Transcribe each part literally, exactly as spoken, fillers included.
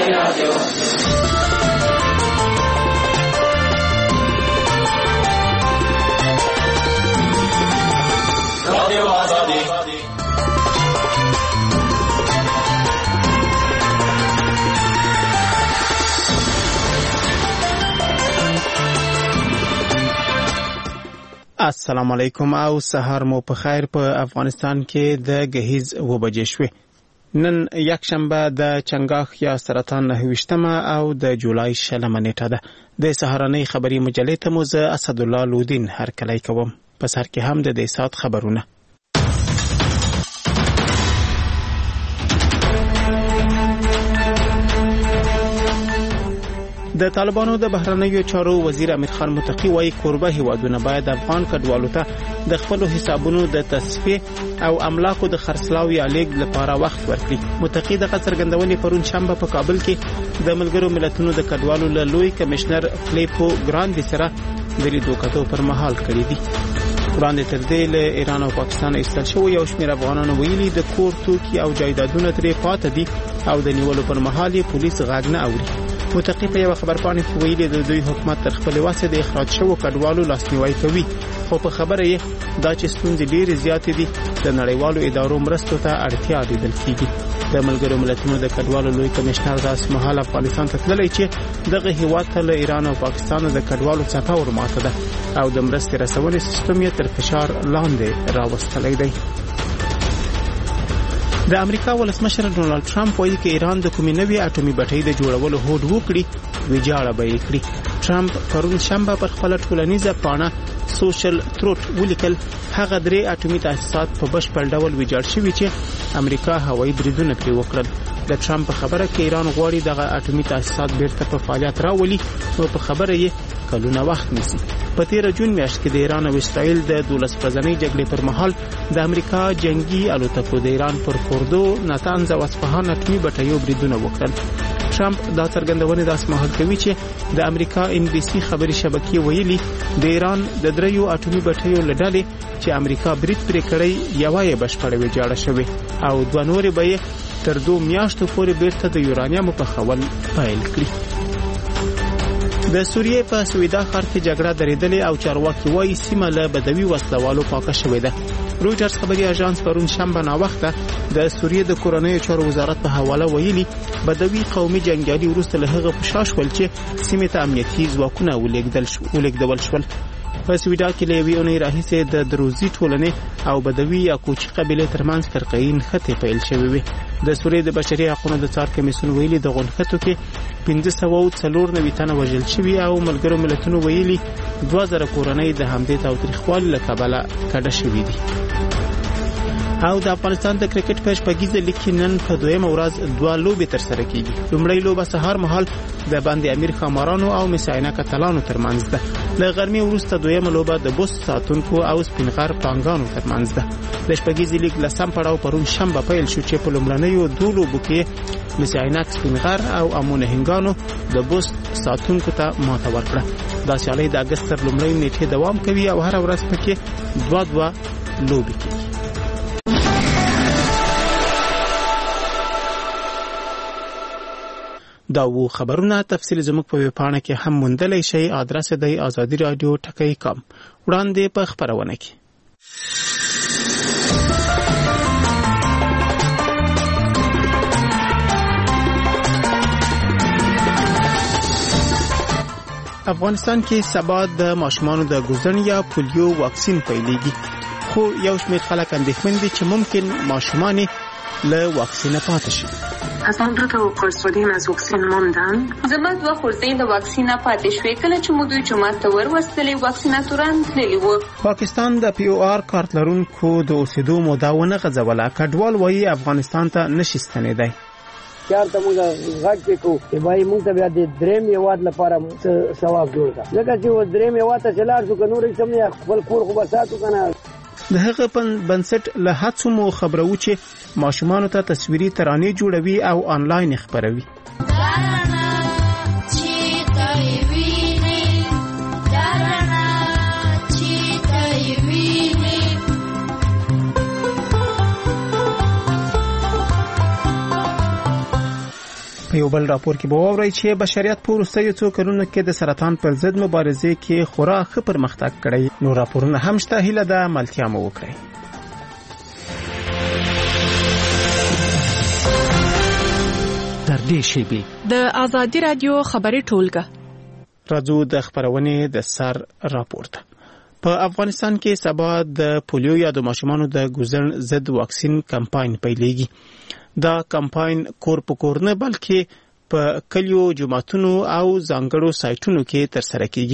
رادیو رادیو آزادی السلام علیکم او سهار مو په خیر. په افغانستان کې د گهیز و بجې شوې. نن یک شنبه د چنګاښ یا سرطان نهویشتمه او د جولای شلمه نیټه ده. د سهارنۍ خبري مجلې ته مو زه اسدالله لودین هرکلی کوم. په سر کې هم د دې سات خبرونه. د طالبانو د بهرنیو چارو وزیر امیر خان متقی وايي کوربه هیوادونه باید افغان کډوالو ته د خپل حسابونو د تصفیه او املاکو د خرڅلاو یا لیږد لپاره وخت ورکړي. متقی د څرګندونې پرون شنبه په کابل کې د ملګرو ملتونو د کډوالو له لوی کمشنر فلیپو ګراندي سره د لیدو کتو پر مهال کړی دي. وړاندې تر دې له ایران او پاکستان ایستل شوی یو شمېر افغانانو ویلي د کور توکي او جایدادونه ترې پاتې دي او د نیولو پر مهال یې پولیس غږ نه اوري. متقی په یو خبرپاڼه کې ویلي د دوی حکومت تر خپل واسه د اخراج شوو کډوالو لاسنیوي کوي، خو په خبره یې دا چې ستونزې ډېرې زیاتې دي د نړیوالو ادارو مرستو ته اړتیا لیدل کیږي. د ملګرو ملتونو د کډوالو لوی کمشنر داس مهال افغانستان ته تللی چې دغه هیواد ته له ایران او پاکستان د کډوالو څخه ورماته ده او د مرستې رسونې سیستم یې تر فشار لاندې راوستلی دی. د امریکا ولسمشر ډونالد ټرمپ وایي چې ایران د کومې نوې اټومي بټۍ د جوړولو هوډ وکړي ویجاړه به یې کړي. ټرمپ پرون شنبه پر خپل ټولنیزه پاڼه سوشل تروت ولیکل هغه درې اټومي تاسیسات په بشپړ ډول ویجاړ شوي چې امریکا هوایي بریدونه پرې وکړل. د ټرمپ په خبره کې ایران غواړي دغه اټومي تاسیسات بیرته په فعالیت راولي او په خبره یې کلونه وخت نیسي. په تیر جون میاشت کې د ایران او اسرائیل د دولس ورځنۍ جګړې پر مهال د امریکا جنگي الوتکو د ایران پر فوردو، ناتانز او اصفهان اټومي بټیو بریدونه وکړل. ټرمپ دا څرګندونه داس مهال کوي چې د امریکا ان بي سي خبري شبکې ویلي د ایران د دریو اټومي بټیو لډلې چې امریکا برید پرې کړی یوه یې بشپړه ویجاړه شوې او دوه نورې به یې تر دوه میاشتو پورې بیرته د یورانیم په خول پیل کړي. د سوریې په سویدا ښار کې جګړه درېدلې او چارواکي وايي سیمه له بدوي وسلوالو پاکه شوې ده. رویټرز خبري اژانس پرون شنبه ناوخته د سوریې د کورنیو چارو وزارت په حواله ویلي بدوي قومي جنگیالي وروسته له هغه پښاش ول چې سیمه ته امنیتي ځواکونه ولېږدل شو ولېږدول شول. په سویدا کې له یوې اونۍ راهیسې د دروزي ټولنې او بدوي یا کوچي قبیلې ترمنځ فرقې نښتې پیل شوې وې. د سوریې د بشري حقوقو د څار کمیسیون ویلي د غونښتو کې پنځه سوه څلور نوي تنه وژل شوي او ملګرو ملتونو ویلي دوه زره کورنۍ د همدې تاوتریخوالي له کبله کډه شوي دي. او د افغانستان د کرکټ په شپږیزه لیګ کې نن په دویمه ورځ دوه لوبې ترسره کیږي. لومړی لوبه سهار مهال د باندې امیر خامارانو او مساینه کتلانو ترمنځ ده. له غرمې وروسته دویمه لوبه د بوست ساتونکو او سپینغر پانګانو ترمنځ ده. د شپږیزې لیګ لسم پړاو پرون شنبه پیل شو چې په لومړنیو دوه لوبو کې مساینه سپینغر او امونه هنګانو د بوست ساتونکو ته ماته ورکړه. دا سیالي د اگست تر لومړۍ نیټې دوام کوي او هر ورځ پکې دوه دوه لوبې کیږي. دا وو خبرونه تفصیل زموږ په ویبپاڼه کې هم موندلی شئ. ادرس دی آزادی رادیو ټکی کام. وړاندې په خبرونه کې افغانستان کې سبا د ماشومانو د ګوزن یا پولیو واکسین پیلېږي، خو یو شمېر خلک اندېښمن دي چې ممکن ماشومان له واکسینه پاتې شي. از آن دو تا قرص‌الدین از واکسین ماندن. زما دوه خورځې د واکسینه پاتې شوې کله چې مو دوی جومات ته وروستلې واکسیناتوران تللي وو. پاکستان د پی او آر کارت لرونکو د اوسېدو موده ونه غځوله. کډوال وایي افغانستان ته نشي ستنېدی. چارته موږ غږ وکړو چې وایي موږ ته بیا د درېیم هېواد لپاره ثواب جوړ کړه، ځکه چې اوس درېیم هېواد ته چې لاړ شو که نور هېڅ هم نه، خپل کور خو به ساتو که نه. د هغه بنسټ له هڅو مو خبرو چې ماشومانو ته تصویري ترانې جوړوي او آنلاین خبروي. په یو بل راپور کې به واورئ چې بشریت په وروستیو څو کلونو کې د سرطان پر ضد مبارزې کې خورا ښه پرمختګ کړی. نور راپورونه هم شته، هیله ده ملتیا مو وکړئ. تر دې شیبې د آزادي رادیو خبري ټولګه راځو د خبرونې د سر راپورته. په افغانستان کې سبا د پولیو یا د ماشومانو د ګوزن ضد واکسین کمپاین پیلېږي. دا کمپاین کور په کور نه بلکې په کلیو، جماعتونو او ځانګړو سایټونو کې ترسره کیږي.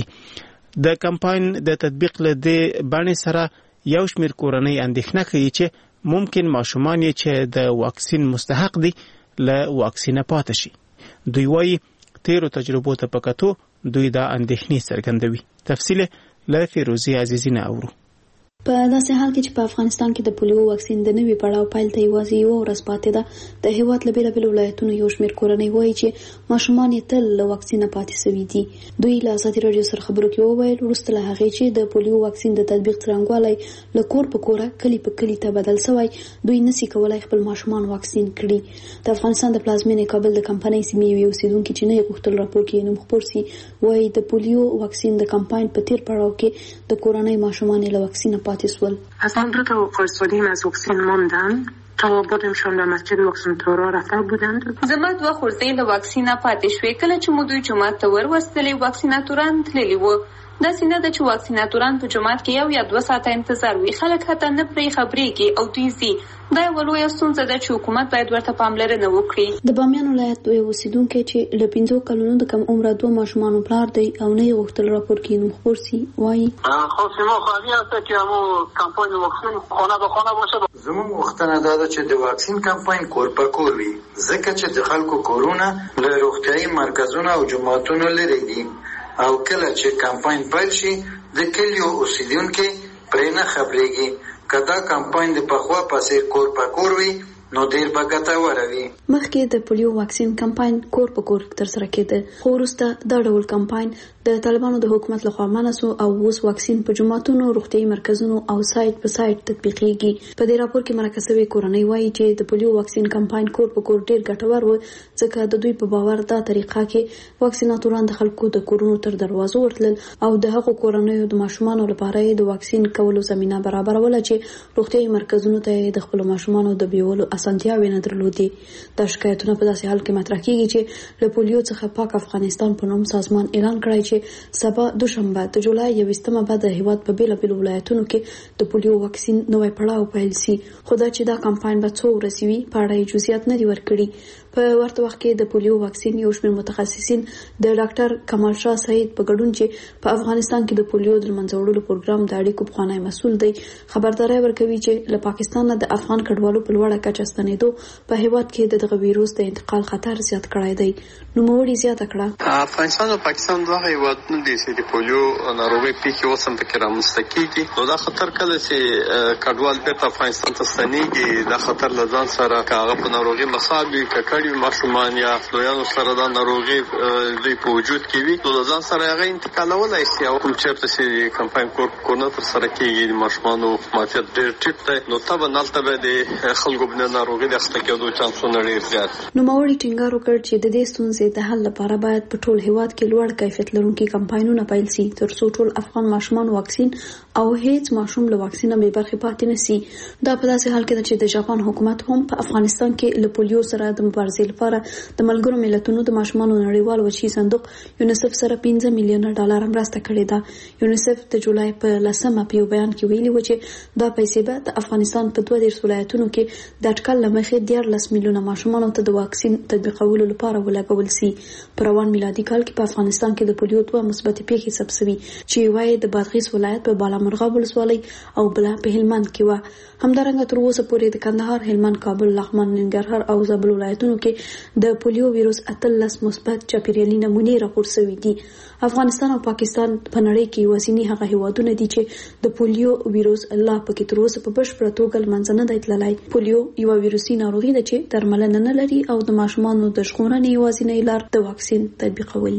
د کمپاین د تطبیق له دې باندې سره یو شمېر کورنۍ اندېښنه کوي چې ممکن ماشومان یې چې د واکسین مستحق دي له واکسینه پاتې شي. دوی وايي تیرو تجربو ته په کتو دوی دا اندېښنې څرګندوي. تفصیل له فیروزی عزیزی نه اورو. په داسې حال کې چې په افغانستان کې د پولیو واکسین د نوي پړاو پیل ته یوازې یو ورځ پاتې ده، د هېواد له بېلابېلو ولایتونو یو شمېر کورنۍ وایي چې ماشومان یې تل له واکسینه پاتې سوي دي. دوی له ازادي راډیو سره خبرو کې وویل وروسته له هغې چې د پولیو واکسین د تطبیق څرنګوالی له کور په کوره کلي په کلي ته بدل سوی، دوی نسي کولای خپل ماشومان واکسین کړي. د افغانستان د پلازمېنې کابل د کمپنۍ سیمې یوې اوسېدونکي چې نه یې غوښتل راپور کې نوم خپور سي، وایي د پولیو واکسین د کمپاین په تیر پړاو کې د کورنۍ ماشومان له واکسینه پاتې سول. اصلا دو تا فرستادیم از واکسین ماندن تا بودمشان به مسجد واکسیناتورا رفته بودند. زما دوه خورځې له واکسینه پاتې شوې. کله چې مو دوی جومات ته وروستلې واکسیناتوران تللي وو. داسې نه ده چې واکسیناتوران په جومات کې یو یا دوه ساعته انتظار وي. خلک حتی نه پرې خبرېږي او دوی ځي. دا یوه لویه ستونزه ده چې حکومت باید ورته پاملرنه وکړي. د بامیان ولایت یو اوسېدونکی چې له پنځو کلونو د کم عمره دوه ماشومانو پلار دی او نه یې غوښتل راپور کې نوم خپور سي، وایي خو سیما خواهی هسته که همو کمپاین واکسین خانه به خانه باشه. زموږ غوښتنه دا ده چې د واکسین کمپاین کور په کور وي، ځکه چې د خلکو کورونه له روغتیایي مرکزونو او جوماتونو لرې دي او کله چې کمپاین پیل شي د کلیو اوسیدونکي پرې نه خبرېږي. که دا کمپاین د پخوا په څېر کور په کور وي نو ډېر به ګټور وي. مخکې د پولیو واکسین کمپاین کور په کور ترسره کېده، خو وروسته دا ډول کمپاین د طالبانو د حکومت لخوا منع سو او اوس واکسین په جوماتونو، روغتیایي مرکزونو او سایټ په سایټ تطبیقېږي. په دې راپور کې مرکه شوې کورنۍ وایي چې د پولیو واکسین کمپاین کور په کور ډېر ګټور و، ځکه د دوی په باور دا طریقه کې واکسیناتوران د خلکو د کورونو تر دروازو ورتلل او د هغو کورنیو د ماشومانو لپاره د واکسین کولو زمینه برابروله چې روغتیایي مرکزونو ته د خپلو ماشومانو د بیولو اسانتیاوې نه درلودې. دا شکایتونه په داسې حال کې مطرح کېږي چې له پولیو څخه پاک افغانستان په نوم سازمان اعلان کړی چې سبا دوشنبه د جولای یوویشتمه به د هېواد په بېلابېلو ولایتونو کې د پولیو واکسین نوی پړاو پیل سي. خو دا چې دا کمپاین به څو ورځې وي په اړه یې جزئیات نه دي ورکړي. په ورته وخت کې د پولیو واکسین یو شمېر متخصصین د ډاکټر کمال شاه سعید په ګډون چې په افغانستان کې د پولیو د منځه وړلو پروګرام د اړیکو پخوانی مسؤل دی، خبرداری ورکوي چې له پاکستان د افغان کډوالو په لوړه کچه ستنېدو په هېواد کې د دغه ویروس د انتقال خطر زیات کړی دی. نوموړي زیاته کړه افغانستان او پاکستان دوه هېوادونه دي چې د پولیو ناروغۍ پیښې اوس هم پکې رامنځته کېږي. نو دا خطر کله چې کډوال بېرته افغانستان ته ستنېږي، دا خطر له ځان سره که هغه په ناروغۍ مصاب وي، ککړ وي، ماشومان یا لویانو سره دا ناروغي دوی په وجود کې وي، نو د ځان سره هغه انتقالولی شي. او کوم چېرته چې کمپاین کور په کور نه ترسره کېږي، د ماشومانو معافیت ډېر ټیټ دی، نو طبعا هلته به د خلکو د ناروغۍ د اخته کېدو چانسونه ډېر زیات. نوموړي ټینګار وکړ چې د دې ستونزې د حل لپاره باید په ټول هېواد کې لوړ کیفیت لرونکي کمپاینونه پیل سي تر څو ټول افغان ماشومان واکسین او هیڅ ماشوم له واکسینه بې برخې پاتې نه سي. دا په داسې حال کې ده چې د جاپان حکومت هم په افغانستان کې له پولیو سره د مبارزې لپاره د ملګرو ملتونو د ماشومانو نړیوال وچی صندوق یونیسف سره پنځه میلیونه ډالر مرسته کړې ده. یونیسف د جولای په لسمه په یو بیان کې ویلي و چې دا پیسې به د افغانستان په دوه دېرش ولایتونو کې د اټکل له مخې دیارلس میلیونه ماشومانو ته د واکسین تطبیقولو لپاره ولګول سي. په روان میلادي کال کې په افغانستان کې د پولیو دوه مثبتې پیښې ثبت شوي چې یوه د بادغیس ولایت په بالامرغاب ولسوالۍ او بله په هلمند کې وه. همدارنګه تر اوسه پورې د کندهار، هلمند، کابل، لغمان، ننګرهار او زابل ولایتونو کې د پولیو ویروس اتلس مثبت چاپیریالي نمونې راپور شوي دي. افغانستان او پاکستان په نړۍ کې یوازینی هغه هیوادونه دي چې د پولیو ویروس الله پکې تر اوسه په بشپړه توګه له منځه نه دی تللی. پولیو یوه ویروسي ناروغي ده چې درملنه نه لري او د ماشومانو د ژغورنې یوازینۍ لار د واکسین تطبیقول دي.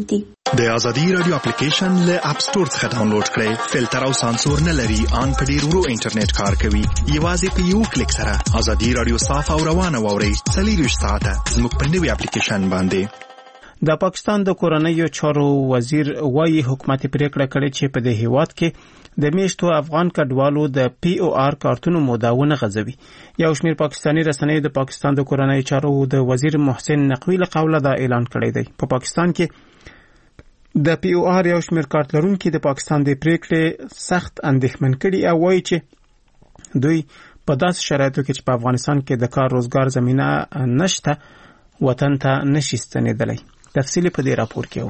د ازادي رادیو اپلیکیشن له اپ ستور څخه ډاونلوډ کړئ. فلټر او سانسور نه لري، ان په ډیر ورو انټرنیټ کار کوي. یوازې په یو کلیک سره ازادي رادیو صاف او روانه واورئ. څلور ساعته زموږ په نوي اپلیکیشن باندې. د پاکستان د کورنیو چارو وزیر وايي حکومت پریکړه کړې چې په دې هیواد کې د میشتو افغان کډوالو د پی او آر کارتونو موداونه غځوي. یو شمېر پاکستاني رسنیو د پاکستان د کورنیو چارو د وزیر محسن نقوی له قوله دا اعلان کړی دی. په پاکستان کې د پی او آر یو شمېر کارت لرونکي د پاکستان د پریکړې سخت اندېښمن کړي او وایي چې دوی په داسې شرایطو کې چې په افغانستان کې د کار روزګار زمینه نشته وطن ته نشي ستنېدلی. تفصیلی په دې راپور کې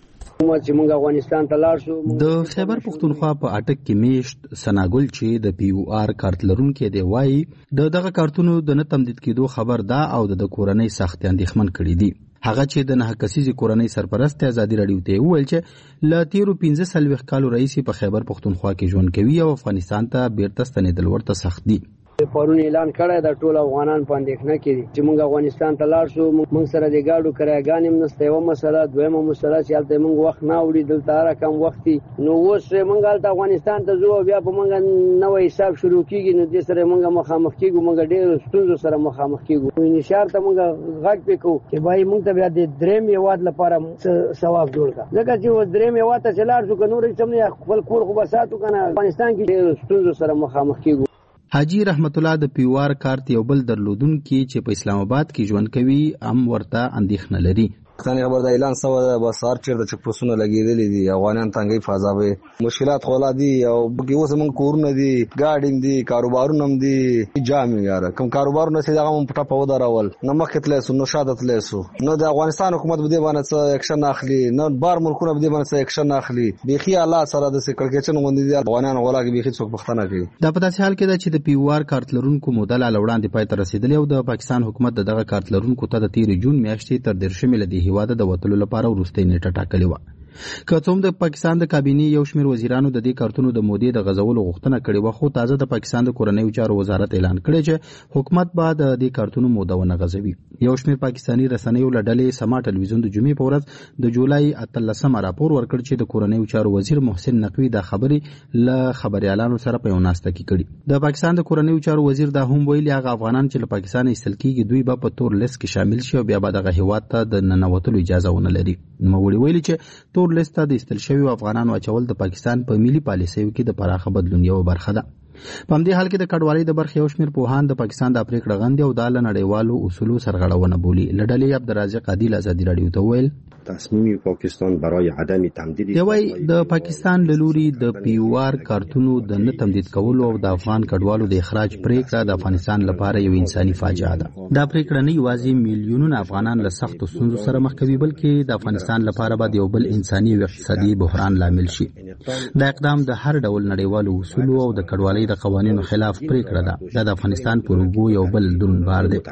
و. د خیبر پختونخوا په اټک کې میشت سناګل چې د پی او آر کارت لرونکي دی وایي د دغه کارتونو د نه تمدید کېدو خبر دا او د کورنۍ سخت اندېښمن کړي دي. هغه چې د نه کسیزي کورنۍ سرپرست ازادي رادیو ته وویل چې ل تیرو پنځه سلويخ کالو رئیس په خیبر پختونخوا کې ژوند کوي او افغانستان ته بیرته ستنېدل ورته سخت دي. پرون اعلان کړی دا ټول افغانان په اندېښنه کې دي چې موږ افغانستان ته لاړ شو. موږ سره د ګاډو کرایګانې هم نشته. یوه مسله، دویمه مسله چې هلته موږ وخت نه اوري، دلته هر کم وخت نو اوس موږ هلته افغانستان ته ځو بیا په موږ نوی حساب شروع کېږي نو دې سره موږ مخامخ کېږو. موږ ډېرو ستونزو سره مخامخ کېږو. انشار ته موږ غږ پې کوو چې بای موږ ته بیا د درېیم هېواد لپاره ثواب جوړ کړه، ځکه چې اوس درېیم هېواد ته چې لاړ شو که نور هېڅ هم نه خپل کور خو به ساتو که نه افغانستان کې ډېرو ستونزو سره مخامخ کېږو. حاجی رحمت الله د پی او آر کارت یو بل درلودونکي چې په اسلام آباد کې ژوند کوي هم ورته اندېښنه لري. ځانې خبر د اعلان سوه ده بس هر چېرته چې پوسټونه لګېدلي دي افغانیان تنګۍ فضابې مشکلات خو لا دي او پکې اوس زموږ کورونه دي، ګاډي هم دي، کاروبارونه هم دي. جام یاره کوم کاروبارونه چې هغه هم په ټپه ودرول نه مخکې تللی سو نه شاته تللی سو. نو د افغانستان حکومت به دې باندې څه اکشن اخلي، نه بار ملکونه به دې باندې څه اکشن اخلي. بیخي الله سره داسې کړکېچن غوندې دي افغانیان غولا کې بیخي څوک پوښتنه کوي. دا په داسې حال کې ده چې د پی او آر کارت لرونکو موده لا وړاندې پای ته رسېدلې او د پاکستان حکومت د دغه کارت لرونکو ته د تېرې جون میاشتې تر دېرشمې له دې هېواده د وتلو لپاره وروستۍ نیټه ټاکلې وه. که څه هم د پاکستان د کابینې یو شمېر وزیرانو د دې کارتونو د مودې د غځولو غوښتنه کړې وه، خو تازه د پاکستان د کورنیو چارو وزارت اعلان کړی چې حکومت به د دې کارتونو موده ونه غځوي. یو شمېر پاکستاني رسنیو له ډلې سما ټلویزیون د جمعې په ورځ د جولای اتلسمه راپور ورکړ چې د کورنیو چارو وزیر محسن نقوی دا خبرې له خبریالانو سره په یو ناسته کې کړي. د پاکستان د کورنیو چارو وزیر دا هم ویلي هغه افغانان چې له پاکستان ایستل کېږي دوی به په تور لیست کې شامل شي او بیا به دغه هېواد ته د ننوتلو اجازه ونه لري. نوموړي ویلي چې تور لیست ته د ایستل شویو افغانانو اچول د پاکستان په ملي پالیسیو کې د پراخه بدلون یوه برخه ده. په همدې حال کې د کډوالۍ د برخې یو شمېر پوهان د پاکستان دا پرېکړه غندي او دا له نړیوالو اصولو سرغړونه بولي. له ډلې عبدالرازق عادل ازادي راډیو ته وویل تصمیم پاکستان برای عدم تمدید دی د پاکستان له لوري د پی او آر کارتونو د نه تمدید کولو او د افغان کډوالو د اخراج پرېکړه د افغانستان لپاره یو انساني فاجعه ده. دا پرېکړه نه یوازې میلیونونه افغانان له سختو ستونزو سره مخ کوي بلکې د افغانستان لپاره به د یو بل انساني او اقتصادي بحران لامل شي. دا اقدام د هر ډول نړیوالو اصولو او د کډوالۍ د قوانینو خلاف پرېکړه ده. دا د افغانستان پر اوږو یو بل دروند بار دی.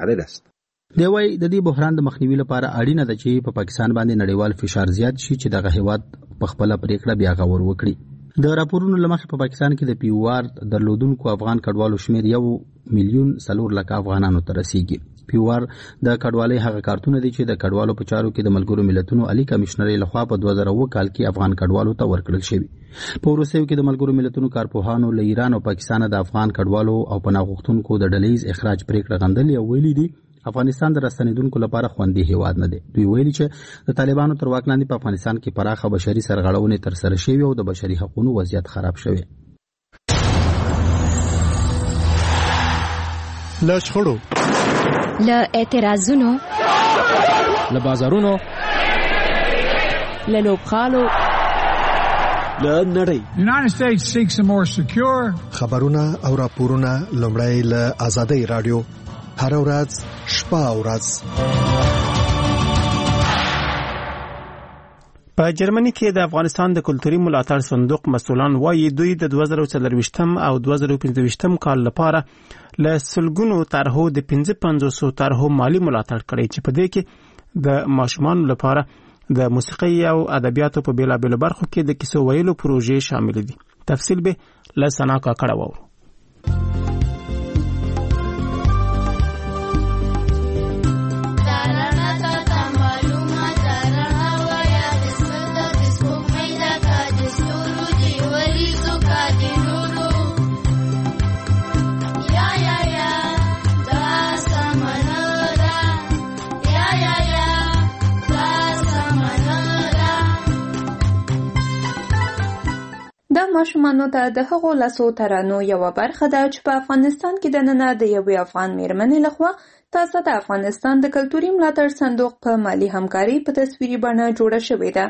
دی وايي د دې بحران د مخنیوي لپاره اړینه ده چې په پاکستان باندې نړیوال فشار زیات شي چې دغه هېواد په خپله پرېکړه بیا غور وکړي. د راپورونو له مخې په پاکستان کې د پی او آر درلودونکو افغان کډوالو شمېر یو میلیون څلور لکه افغانانو ته رسیږي. پی او آر د کډوالۍ هغه کارتونه دي چې د کډوالو په چارو کې د ملګرو ملتونو عالی کمشنرۍ لخوا په دوه زره اووه کال کې افغان کډوالو ته ورکړل شوي. په وروستیو کې د ملګرو ملتونو کارپوهانو له ایران او پاکستان د افغان کډوالو او پناه غوښتونکو د ډلهییز اخراج پرېکړه غندلې او ویلي دي افغانستان د راستنېدونکو لپاره خوندي هېواد نه دی. دوی ویلي چې د طالبانو تر واک لاندې په افغانستان کې پراخه بشري سرغړونې ترسره شوي او د بشري حقونو وضعیت خراب شوی. له شخړو، له اعتراضونو، له بازارونو، له لوبغالو، له نړۍ. United States seeks a more secure خبرونه او راپورونه لومړی له آزادۍ رادیو هر ورځ شپه او ورځ. په جرمني کې د افغانستان د کلتوري ملاتړ صندوق مسؤلان وایي دوی د دوه زره څلرویشتم او دوه زره پنځویشتم کال لپاره له سلګونو طرحو د پنځه پنځوس طرحو مالی ملاتړ کړی چې په دې کې د ماشومانو لپاره د موسیقي او ادبیاتو په بیلابیلو برخو کې د کیسو ویلو پروژې شامل دي. تفصیل به له سنا کاکړه وورو. ماشومانو ته د هغو لاسو ترانو یوه برخه ده چې په افغانستان کې دننه د یوې افغان میرمنې لخوا تازه د افغانستان د کلتوري ملاتړ صندوق په مالي همکاري په تصویري بڼه جوړه شوې ده.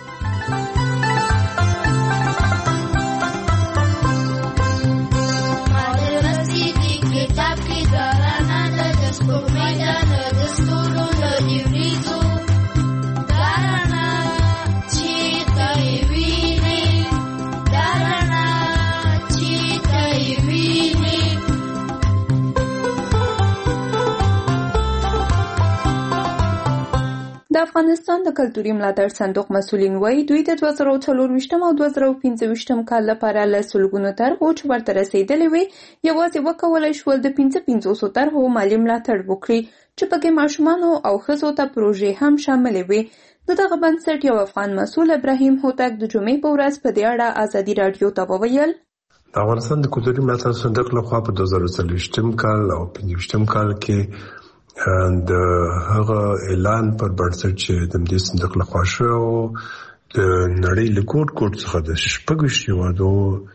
د افغانستان د کلتوري ملاتړ صندوق مسؤلین وایي دوی د دوه زره څلرویشتم او دوه زره پنځه کال لپاره له سلګونو طرحو چې ورته رسېدلې وي یوازې وکولی شول د پنځه پنځوسو طرحو مالي ملاتړ وکړي چې پکې ماشومانو او ښځو ته پروژې هم شاملې وي. د دغه بنسټ یو افغان مسؤل ابراهیم هوتک د جمعې په ورځ په دې اړه ازادي راډیو ته وویل د افغانستان د کلتوري ملاتړ صندوق لخوا په دوه زره څلوېښتم کال او پنځه کال کې د هغه اعلان پر بنسټ چې د دې صندوق لخوا شو د نړۍ له ګوټ ګوټ څخه د شپږ هیوادو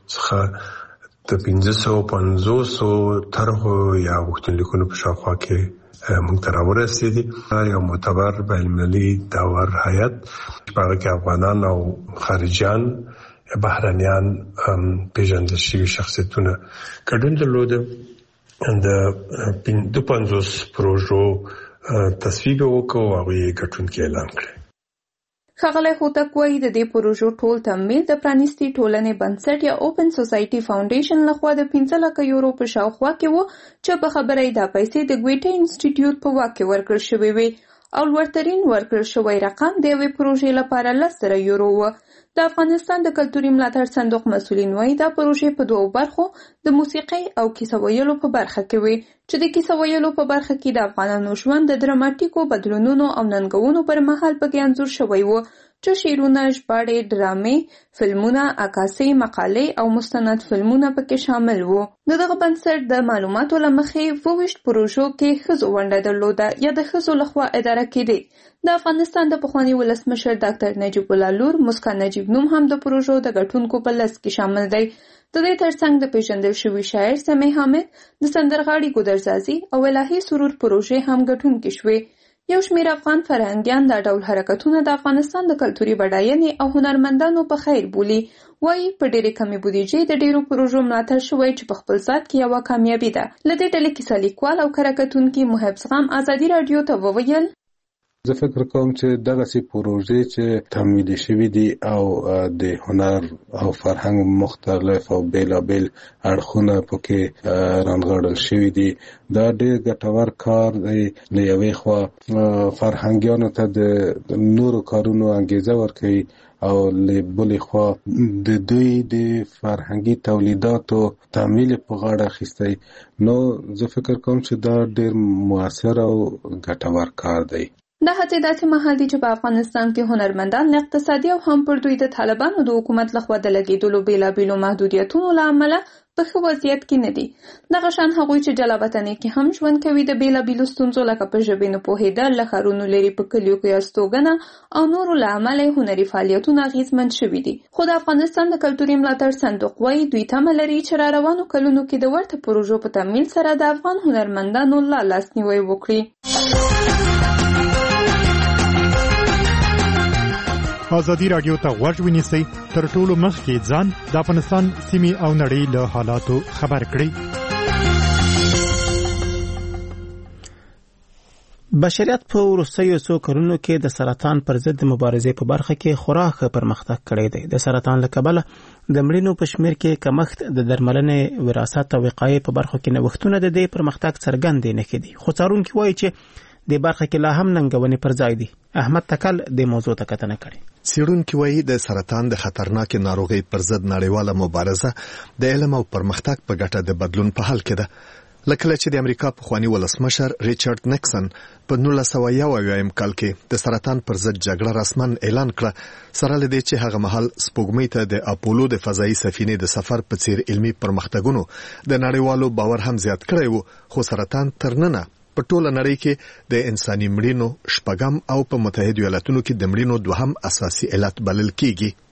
څخه د پنځه سوه پنځوسو طرحو یا غوښتنلیکونو په شاوخوا کې موږ ته راورسېدي. یو معتبر بینالمللي داور هیئت چې په هغه کې افغانان او خارجیان بهرنیان پیژندل شوي شخصیتونه ګډون درلوده. د دوه پنځوس پروژو تصویب وکړو او هغوی یې ګټونکي اعلان کړي. ښاغلی هوتک وایي د دې پروژو ټول تمویل د پرانیستي ټولنې بنسټ یا اوپن سوسایټي فاونډیشن لخوا د پنځه لکه یورو په شاوخوا کې و چې په خبره یې دا پیسې د ګویټه انسټیټیوټ په واک کې ورکړل شوې وې او لوړترین ورکړل شوی رقم د یوې پروژې لپاره لس زره یورو و. د افغانستان د کلتوري ملاتړ صندوق مسؤلین وایي دا پروژې په دوو برخو د موسیقۍ او کیسه ویلو په برخه کې وي چې د کیسه ویلو په برخه کې د افغانانو ژوند د دراماتیکو بدلونونو او ننګونو پر مهال پکې انځور شوی و چې شعرونه، ژباړې، ډرامې، فلمونه، عکاسۍ، مقالې او مستند فلمونه پکې شامل وو. د دغه بنسټ د معلوماتو له مخې اووه ویشت پروژو کې ښځو ونډه درلوده یا د ښځو لخوا اداره کېدې. د افغانستان د پخواني ولسمشر ډاکټر نجیب الله لور مسکا نجیب نوم هم د پروژو د ګټونکو په لست کې شامل دی. د دې ترڅنګ د پیژندل شوي شاعر سمیع حامد، د سندرغاړي ګودرزازي او الهي سرور پروژې هم ګټونکې شوې. یو شمېر افغان فرهنګیان دا ډول حرکتونه د افغانستان د کلتوري بډاینې او هنرمندانو په خیر بولي. وایي په ډېرې کمې بودیجې د ډېرو پروژو ملاتړ شوی چې په خپل ذات کې یوه کامیابي ده. له دې ډلې کیسه لیکوال او کره کتونکي محب زغم ازادي راډیو ته وویل زه فکر کوم چې دغسې پروژې چې تمویلي شوي دي او د هنر او فرهنګ مختلف او بیلابیل اړخونه پکې رانغاړل شوي دي دا ډېر ګټور کار دی. له یوې خوا فرهنګیانو ته د نورو کارونو انګیزه ورکوي او له بلې خوا د دوی د فرهنګي تولیداتو تمویل په غاړه اخیستی. نو زه فکر کوم چې دا ډېر مؤثر او ګټور کار دی. دا هڅې داسې مهال دي چې په افغانستان کې هنرمندان له اقتصادي او هم پر دوی د طالبانو د حکومت لخوا د لګېدلو بېلابېلو محدودیتونو له امله په ښه وضعیت کې نه دي. دغه شان هغوی چې جلا وطنۍ کې هم ژوند کوي د بېلابېلو ستونزو لکه په ژبې نه پوهېدل، له ښارونو لرې په کلیو کې استوګنه او نورو له امله یې هنري فعالیتونه اغېزمن شوي دي. خو د افغانستان د کلتوري ملاتړ صندوق وایي دوی تمه لري چې را روانو کلونو کې د ورته پروژو په تمویل سره د افغان هنرمندانو لا لاسنیوی وکړي. ازادي راډیو ته غوږ ونیسئ تر ټولو مخکې ځان د افغانستان سیمې او نړۍ له حالاتو خبر کړئ. بشریت په وروستیو څو کلونو کې د سرطان پر ضد د مبارزې په برخه کې خورا ښه پرمختګ کړی دی. د سرطان له کبله د مړینو په شمېر کې کمښت، د درملنې، وراثت او وقایې په برخو کې نوښتونه د دې پرمختګ څرګندې نښې دي. خو څارونکي وایي چې د برخه کې لا هم ننګونې پر ځای دي. احمد تکل د موضوع ته کتنه کړې. څېړونکي وایي د سرطان د خطرناکې ناروغۍ پر ضد نړیواله مبارزه د علم او پرمختګ په ګټه د بدلون په حال کې ده. لکه چې د امریکا پخواني ولسمشر ریچارډ نیکسن په نولس سوه یو اویایم کال کې د سرطان پر ضد جګړه رسماً اعلان کړه، سره له دې چې هغه مهال سپوږمۍ ته د اپولو د فضایي سفینې د سفر په څیر علمي پرمختګونو د نړیوالو باور هم زیات کړی وو. خو سرطان تر ننه په ټوله نړۍ کې د انساني مړینو شپږم او په متحده ایالاتونو کې د مړینو دوهم اساسي علت بلل کیږي.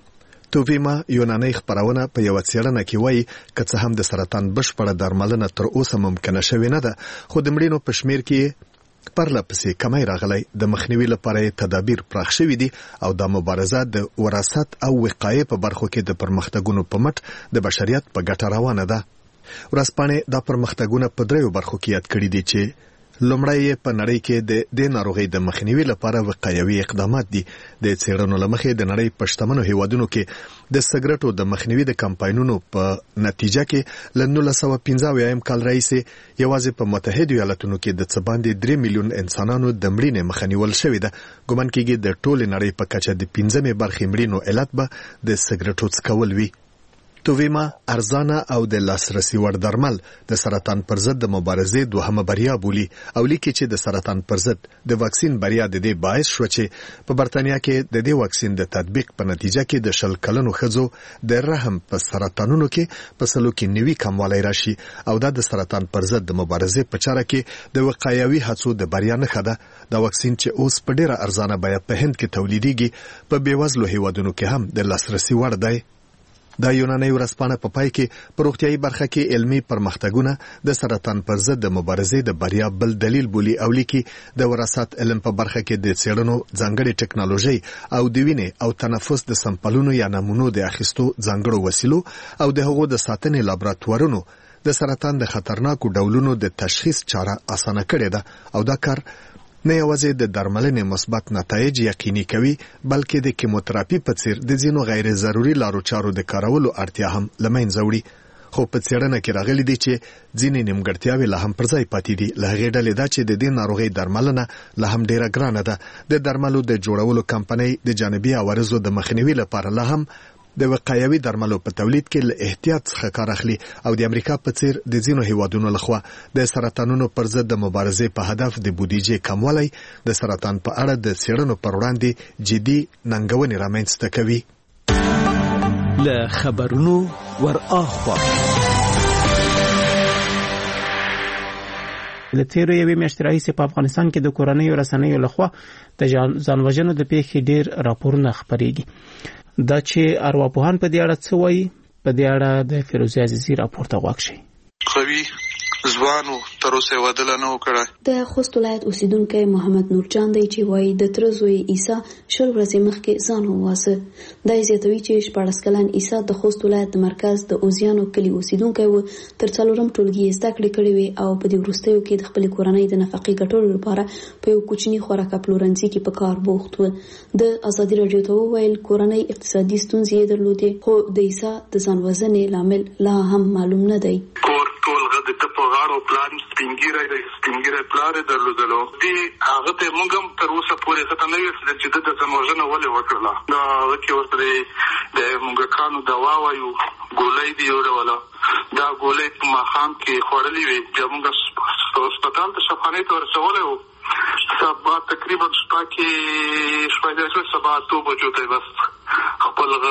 توویما یوناني خبرونه په یو څېړنه کې وایي که څه هم د سرطان بشپړه درملنه تر اوسه ممکنه شوې نه ده، خو د مړینو په شمیر کې پرله پسې کمی راغلی. د مخنیوي لپاره تدابیر پراخ شوي دي او دا مبارزه د وراثت او وقایې په برخو کې د پرمختګونو په مټ د بشریت په ګټه روانه ده. ورځپاڼې دا پرمختګونه په دریو برخو کې یاد کړي دي چې لومړی په نړۍ کې د دې ناروغۍ د مخنیوي لپاره وقایوي اقدامات دي. د څېړنو له مخې د نړۍ په شتمنو هیوادونو کې د سګرټو د مخنیوي د کمپاینونو په نتیجه کې له نولس سوه پنځه اویایم کال راهیسې یوازې په متحده ایالاتونو کې د څه باندې درې میلیون انسانانو د مړینې مخه نیول شوې ده. ګومان کېږي د ټولې نړۍ په کچه د پنځمې برخې مړینو علت به د سګرټو څکول وي. توویما ارزانه او د لاسرسي وړ درمل د سرطان پر ضد د مبارزې دوهمه بریا بولي او لیکي چې د سرطان پر ضد د واکسین بریا د دې باعث شو چې په برتانیا کې د دې واکسین د تطبیق په نتیجه کې د شل کلنو ښځو د رحم په سرطانونو کې په سلو کې نوي کموالی راشي او دا د سرطان پر ضد د مبارزې په چاره کې د وقایوي هڅو د بریا نښه ده. دا واکسین چې اوس په ډیره ارزانه بیه په هند کې تولیدېږي په بیوزلو هیوادونو کې هم د لاسرسي وړ دی. دا یوناني ورځپاڼه په پای کې په روغتیايي برخه کې علمي پرمختګونه د سرطان پر ضد د مبارزې د بریا بل دلیل بولي او لیکي د وراثت علم په برخه کې د څېړنو ځانګړې ټکنالوژي او د وینې او تنفس د سمپلونو یا نمونو د اخیستو ځانګړو وسیلو او د هغو د ساتنې لابراتوارونو د سرطان د خطرناکو ډولونو د تشخیص چاره اسانه کړې ده او دا کار نه یوازې د درملنې مثبت نتایج یقیني کوي بلکې د کیموتراپي په څیر د ځینو غیر ضروري لارو چارو د کارولو اړتیا هم له منځه وړي. خو په څېړنه کې راغلي دي چې ځینې نیمګړتیاوې لا هم پر ځای پاتې دي. له هغې ډلې دا چې د دې ناروغۍ درملنه لا هم ډیره ګرانه ده. د درملو د جوړولو کمپنۍ د جانبي عوارضو د مخنیوي لپاره لا هم د وقایوي درملو په تولید کې له احتیاط څخه کار اخلي او د امریکا په څیر د ځینو هیوادونو لخوا د سرطانونو پر ضد د مبارزې په هدف د بودیجې کموالی د سرطان په اړه د څېړنو پر وړاندې جدي ننګونې رامنځته کوي. له خبرونو ور اخوا له تیرو یوې میاشتې راهیسې په افغانستان کې د کورنیو رسنیو لخوا د ځانوژنو د پیښې ډیر راپورونه خپرېږي. دا چې ارواپوهان په دې اړه څه وایي، په دې اړه د فیروزه عزیزي راپور ته غوږ شئ. خوي ځوانو تر اوسه ودل نه وکړه. د خوست ولایت اوسیدونکو محمد نورجان دی چې وایي د ترزوی عیسی شل ورځې مخکې ځان وواسه. دا زیاتوي چې شپږ کلن عیسی د خوست ولایت د مرکز د اوزیانو کلی اوسیدونکو و تر څلورم ټولګي زده کړې کړې وي او په دې وروستیو کې د خپل کورنۍ د نفقې ګټلو لپاره په یو کوچني خوراک پلورنځي کې په کار بوخت و. د ازادي راډیو ته وویل کورنۍ اقتصادي ستونزې درلودې خو د عیسی د ځان وژنې لامل لا هم معلوم نه دی. د په غاړو پلان سپینګیره د سپینګیره پلان درلودلو دي هغه ته موږ هم تر اوسه پورې څه نه ویل چې د ځانوژنه ولې وکړه. دا چې ورته د موږ کانو دوا وایو ګولۍ دی وروله دا ګولۍ په ماخام کې خورلې وي چې موږ هسپتال ته شفانې ته ورسولې وو سبا تقریبا شپه کې شپه د سبا تو بجو ته بس خپل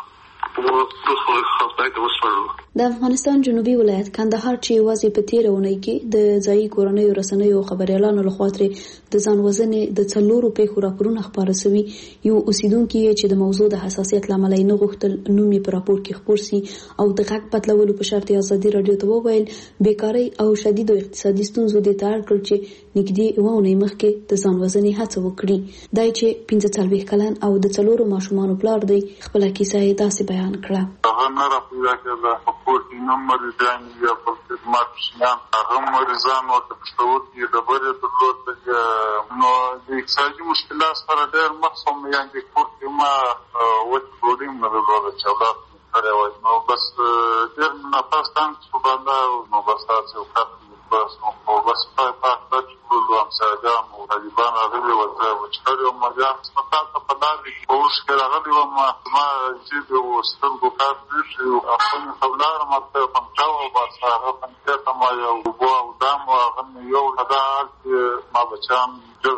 د افغانستان جنوبي ولایت کندهار چې یوازې په تیر اونۍ کې د ځایي کورنیو رسنیو خبريالانو لخوا ترې د ځان وژنې د څلورو پیښو راپورونه خپاره شوي. یو اوسیدونکي چې د موضوع د حساسیت لامل نه غوښتل نوم یې په راپور کې خپور سي او د غږ بدلولو په شرط ازادي راډیو ته وویل بیکاري او شدید اقتصادي ستونزو د تار کړ چې نږدې یو اونۍ مخکې د ځان وژنې هڅه وکړي. دا چې پنځه څلوېښت کلن او د څلورو ماشومانو پلار دی خپل کیسه یې داسې بیان کړه. هغه نه راپیدا کېده خپل نمبر دې یا په خدمت شیان هغه مریضان او تشوور کې د بره د لوت نو د اقتصادي مشکلات سره ډېر مخصوم یان د کوټ ما وڅ پروډیم نه لري چې اولاد سره وای نو بس ډېر نه پاستان څه باندې نو بس تاسو وکړئ بس نو بس په پاتې ټول هم ساده او طالبان راغلي او چې یو مجال څه په دالي اوس کې راغلي او ما ما چې د وسترګو کار دي او خپل خبرونه ماته پنځاو او بس هغه څنګه ته ما یو بو او دام او غن یو هدا ما بچام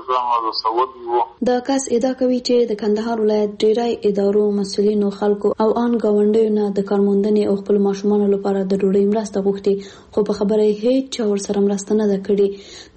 دا کس ادعا کوي چې د کندهار ولایت ډیری ادارو مسؤلینو خلکو او ان گاونډیو نه د کارموندنې او خپل ماشومانو لپاره د ډوډۍ مرسته غوښتي خو په خبره هیڅ چا ورسره مرسته نه ده کړې. د نارینه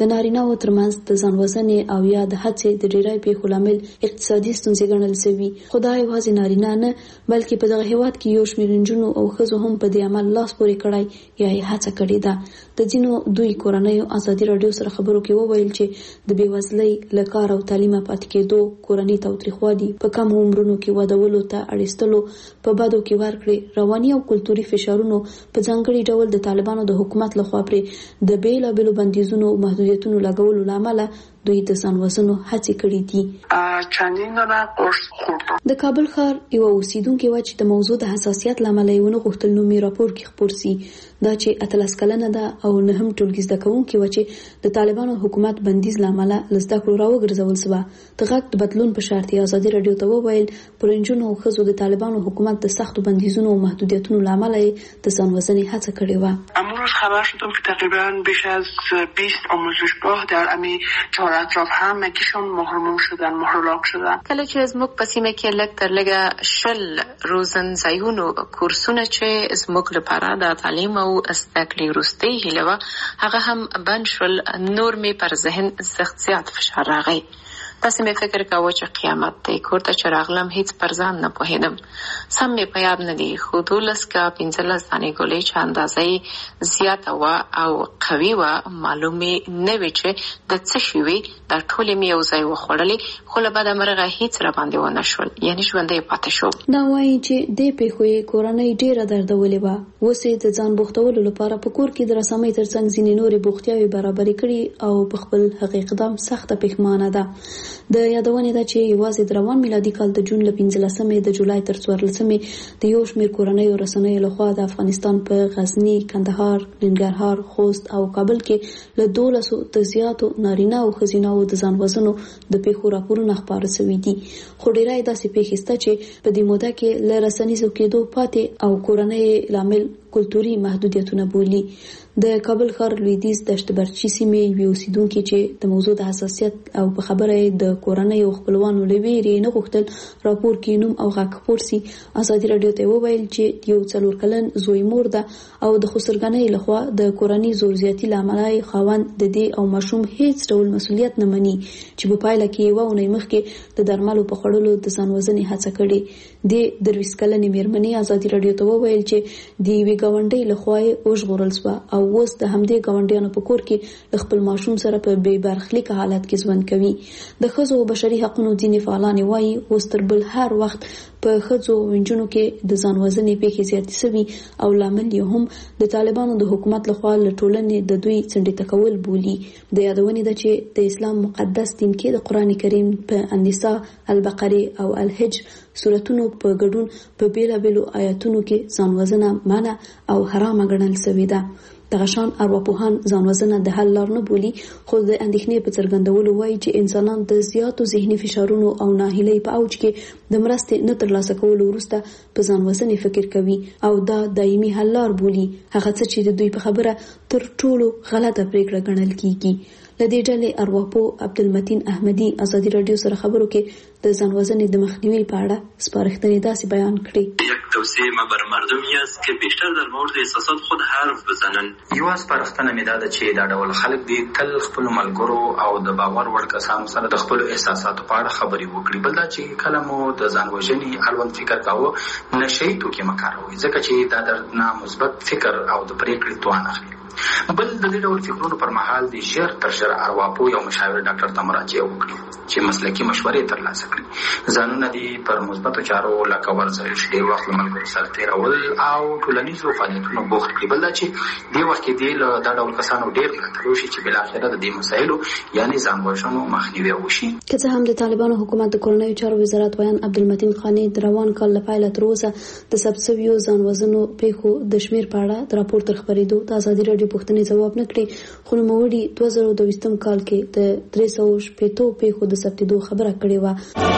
نارینه‌و ترمنځ د ځان وژنې او یا د هڅې د ډیری پیښو لامل اقتصادي ستونزې ګڼل شوي. خو دا یوازې نارینه نه بلکې په دغه هیواد کې یو شمېر نجونو او ښځو هم په دې عمل لاس پورې کړی یا یې هڅه کړې ده. د ځینو دوی کورنیو ازادي راډیو سره خبرو کې وویل چې د بېوزلۍ له کار او تعلیمه پاتې کېدو، کورنۍ تاوتریخوالي، په کم عمرونو کې ودولو ته اړیستلو، په بدو کې ورکړې، رواني او کلتوري فشارونو په ځانګړي ډول د طالبانو د حکومت لخوا پرې د بېلابېلو بندیزونو او محدودیتونو لګولو له امله دوی د ځان وژنو هڅې کړې دي. چندین دانه قرص خوردم. د کابل ښار یو اوسیدونکې وه چې د موضوع د حساسیت له امله یې ونه غوښتل نوم یې راپور کې خپور سي. دا چې اتلس کلنه ده او نه هم ټولګي زده کوونکې وه چې د طالبانو حکومت بندیز له امله له زده کړو راوګرځول سوه. د غږ د بدلون په شرط یې ازادي راډیو ته وویل پر نجونو او ښځو د طالبانو حکومت د سختو بندیزونو او محدودیتونو له امله یې د ځان وژنې هڅه کړې وه. امروز خبر شدم که تقریبا بیش از بیست آموزشگاه در امی چهار اطراف هم مکیشون محروم شدن، محرولاک شدن. کله چې زموږ په سیمه کې لږ تر لږه شل روزنځایونو کورسونه چې زموږ لپاره د تعلیم او زده کړې وروستۍ هیله وه هغه هم بند شول، نور مې پر ذهن سخت زیات فشار راغی. داسې مې فکر کاوه چې قیامت دی. کور ته چې راغلم هیڅ پر ځان نه پوهېدم. سم مې په یاد نه دي خو دولس که پنځلس دانې ګولۍ چې اندازه یې زیاته وه او قوي وه معلومې نه وې چې د څه شي وي. دا ټولې مې یو ځای وخوړلې خو له بده مرغه هیڅ راباندې ونه شول، یعنې ژوندی پاتې شوم. دا وایي چې دې پیښو یې کورنۍ ډېره دردولې وه. اوس یې د ځان بوختولو لپاره په کور کې د رسامۍ ترڅنګ ځینې نورې بوختیاوې برابرې کړي او په خپل هغې اقدام سخته پښیمانه ده. د یادونې ده چې یوازې د روان میلادي کال د جون له پنځلسمې د جولای تر څوارلسمې د یو شمېر کورنیو رسنیو لخوا د افغانستان په غزني، کندهار، ننګرهار، خوست او کابل کې له دولسو د زیاتو نارینه او ښځینه د ځان وژنو د پیښو راپورونه خپاره شوي دي. خو ډیری داسې پیښې شته چې په دې موده کې له رسنیزو کېدو پاتې او کورنۍ لامل کلتوري محدودیتونه بولي. د کابل ښار لویدیځ دشت برچي سیمې یوې اوسیدونکې چې د موضوع د حساسیت او په خبره یې د کورنۍ او خپلوانو له ویرې نه غوښتل راپور کې نوم او غږ خپور سي، ازادي راډیو ته وویل چې یو څلور کلن زوی مور ده او د خسرګنۍ لخوا د کورنۍ زور زیاتي له امله یې خاوند د دې او ماشوم هیڅ ډول مسؤلیت نه مني چې په پایله کې یوه اونۍ مخکې د درملو په خوړلو د ځان وژنې هڅه کړې. د درویس کلنې مېرمنې ازادي راډیو ته وویل چې د یوې ګاونډۍ لخوا یې وژغورل سوه او اوس د همدې ګاونډیانو په کور کې د خپل ماشوم سره په بې برخلیکه حالت کې ژوند کوي. د ښځو او بشري حقونو ځینې فعالان وایي اوس تر بل هر وخت په ښځو او نجونو کې د ځان وژنې پیښې زیاتې شوي او لامل یې هم د طالبانو د حکومت لخوا له ټولنې د دوی څنډې کول بولي. د یادونې ده چې د اسلام مقدس دین کې د قرآن کریم په النساء، البقره او الحج سورتونو په ګډون په بیلابېلو آیاتونو کې ځان وژنه منع او حرامه ګڼل شوې ده. دغه شان ارواپوهان ځان وژنه د حل لار نه بولي خو د اندېښنې په څرګندولو وایي چې انسانان د زیاتو ذهني فشارونو او ناهیلۍ په اوج کې د مرستې نه ترلاسه کولو وروسته په ځان وژنې فکر کوي او دا دایمي حل لار بولي، هغه څه چې د دوی په خبره تر ټولو غلطه پریکړه ګڼل کیږي. له دې ډلې ارواپوه عبدالمتین احمدي ازادي راډیو سره خبرو کې د ځان وژنې د مخنیوي په اړه سپارښتنې داسې بیان کړې. یک توصیه ما بر مردمی است که بیشتر در مورد احساسات خود حرف بزنن. یوه سپارښتنه مې دا ده چې دا ډول خلک دي تل خپلو ملګرو او د باور وړ کسانو سره د خپلو احساساتو په اړه خبرې وکړي. بل دا چې کله مو د ځان وژنې اړوند فکر کاوه نشه یي توکي مه کاروئ ځکه چې دا درنه مثبت فکر او د پرېکړې توان اخلي. بل د دې ډول فکرونو پر مهال د ژر تر ژره ارواپوه یا مشاور ډاکټر ته مراجعه وکړي چې مسلکي مشورې ترلاسه کړي. ځانونه دي پر مثبتو چارو لکه ورزش، ډېر وخت له ملګرو سره تېرول او ټولنیزو فعالیتونو بوخت کړي. بل دا چې دې وخت کې دې له دا ډول کسانو ډېر ملاتړ وشي چې بالاخره د دې مسایلو یعنې ځان وژنو مخنیوی وشي. که څه هم د طالبانو حکومت د کورنیو چارو وزارت ویان عبدالمتین خاني د روان کال له پیله تر اوسه د ثبت شویو ځان وژنو پیښو د شمېر په اړه د راپور تر خپرېدو د ازادي راډیو پوښتنې ځواب نه کړي، خو نوموړي دوه زره دویستم کال کې د درې سوه شپېتو پیښو د ثبتېدو خبره کړې وه.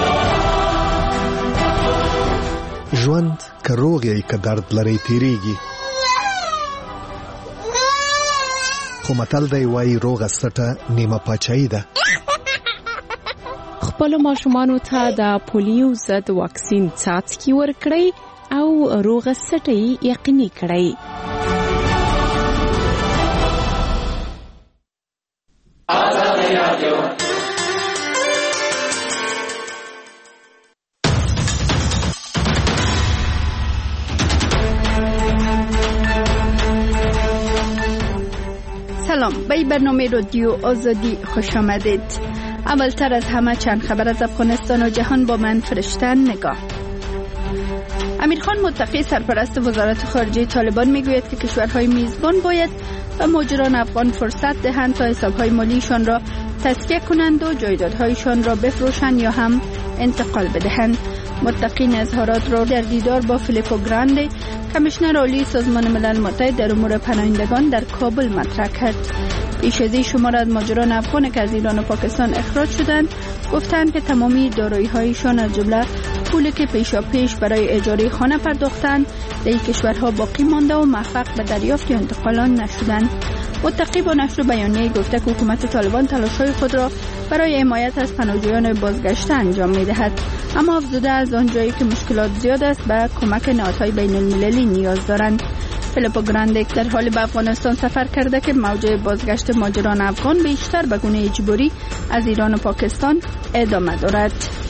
ژوند که روغ یې که درد لرئ تېرېږي، خو متل دی وایي روغه سټه نیمه پاچاهي ده. خپلو ماشومانو ته د پولیو ضد واکسین څاڅکي ورکړئ او روغه سټه یې یقیني کړئ. آزاد سلام، به برنامه رادیو آزادی خوش آمدید. اولتر از همه چند خبر از افغانستان و جهان با من فرشته نگاه. امیر خان متقی سرپرست وزارت خارجه طالبان میگوید که کشورهای میزبان باید به مهاجران افغان فرصت دهند تا حسابهای مالیشان را تسکیه کنند و جایدادهایشان را بفروشند یا هم انتقال بدهند. متقی اظهارات را در دیدار با فیلیپو گراندی کمیشنر عالی سازمان ملل متحد در امور پناهندگان در کابل مطرح کرد. پیش از این شمار از مهاجران افغان که از ایران و پاکستان اخراج شدند گفتند که تمامی دارایی‌هایشان از جمله پولی که پیشا پیش برای اجاره خانه پرداختند در این کشورها باقی مانده و موفق به دریافت یا انتقال آن نشدند. متقی با نشر بیانیه گفته که حکومت طالبان تلاش‌های خود را برای حمایت از پناهجویان بازگشته انجام می‌دهد، اما افزوده از آنجایی که مشکلات زیاد است به کمک نهادهای بین‌المللی نیاز دارند. فیلیپو گراندی در حال به افغانستان سفر کرده که موج بازگشت مهاجران افغان بیشتر به گونه اجباری از ایران و پاکستان ادامه دارد.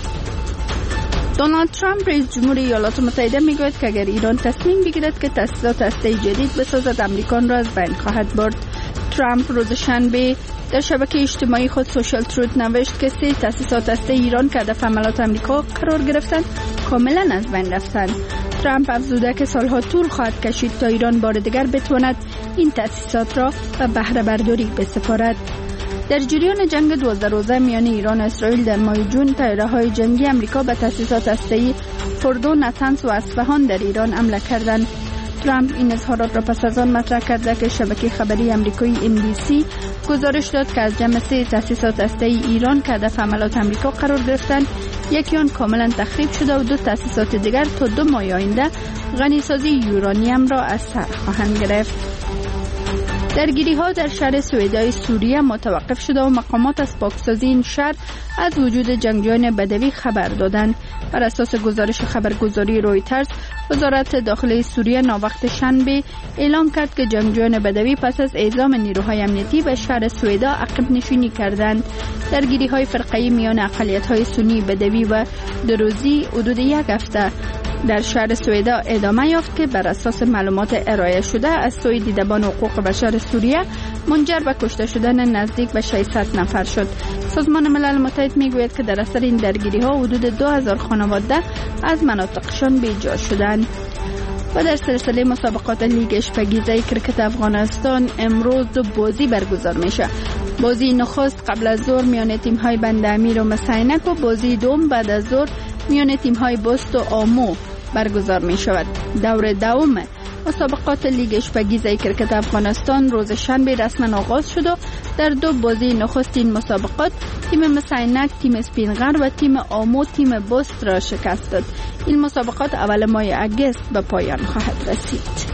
دونالد ترامپ رئیس جمهور ایالات متحده میگوید که اگر ایران تصمیم بگیرد که تاسیسات هسته‌ای جدید بسازد امریکا را از بین خواهد برد. ترامپ روز شنبه در شبکه اجتماعی خود سوشال تروت نوشت که سه تاسیسات هسته‌ای ایران که هدف حملات امریکا قرار گرفتند کاملا از بین رفتند. ترامپ افزوده که سالها طول خواهد کشید تا ایران بار دیگر بتواند این تاسیسات را به بهره برداری بسپارد. در جریان جنگ دوازده روزه میان ایران و اسرائیل در ماه جون طیاره‌های جنگی امریکا به تاسیسات هسته‌ای فوردو، نتنز و اصفهان در ایران حمله کردند. ترامپ این اظهارات را پس از آن مطرح کرده که شبکه خبری آمریکایی ام بی سی گزارش داد که از جمع سه تاسیسات هسته‌ای ایران که هدف حملات امریکا قرار گرفتند، یکی آن کاملا تخریب شده و دو تاسیسات دیگر تا دو ماه آینده غنیسازی یورانیم را از سر خواهند گرفت. درگیری‌ها در شهر سویدای سوریه متوقف شده و مقامات از پاکسازی این شهر از وجود جنگجویان بدوی خبر دادند. بر اساس گزارش خبرگزاری رویترز، وزارت داخلی سوریه ناوقت شنبه اعلام کرد که جنگجویان بدوی پس از اعزام نیروهای امنیتی به شهر سویدا عقب نشینی کردند. درگیری‌های فرقه‌ای میان اقلیت‌های سنی بدوی و دروزی حدود یک هفته در شهر سویدا ادامه یافت که بر اساس معلومات ارائه شده از سوی دیدبان حقوق بشر سوریه منجر به کشته شدن نزدیک به ششصد نفر شد. سازمان ملل متحد میگوید که در اثر این درگیری‌ها حدود دو هزار خانواده از مناطقشان بیجا شدند. و در سلسله مسابقات لیگ اشپگیزه کرکت افغانستان امروز دو بازی برگزار میشه. بازی نخست قبل از ظهر میان تیم‌های بند امیر و مسینک و بازی دوم بعد از ظهر میان تیم‌های بست و آمو برگزار می شود. دور دوم مسابقات لیگ اشپگیزه کرکت افغانستان روز شنبه رسما آغاز شد و در دو بازی نخست این مسابقات تیم مسینک تیم اسپینغر و تیم آمو تیم بست را شکست داد. این مسابقات اول ماه اگست به پایان خواهد رسید.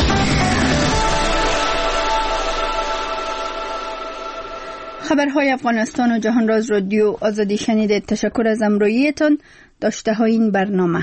خبرهای افغانستان و جهان را از رادیو آزادی شنیدید. تشکر از همراهیتان. داشته های این برنامه.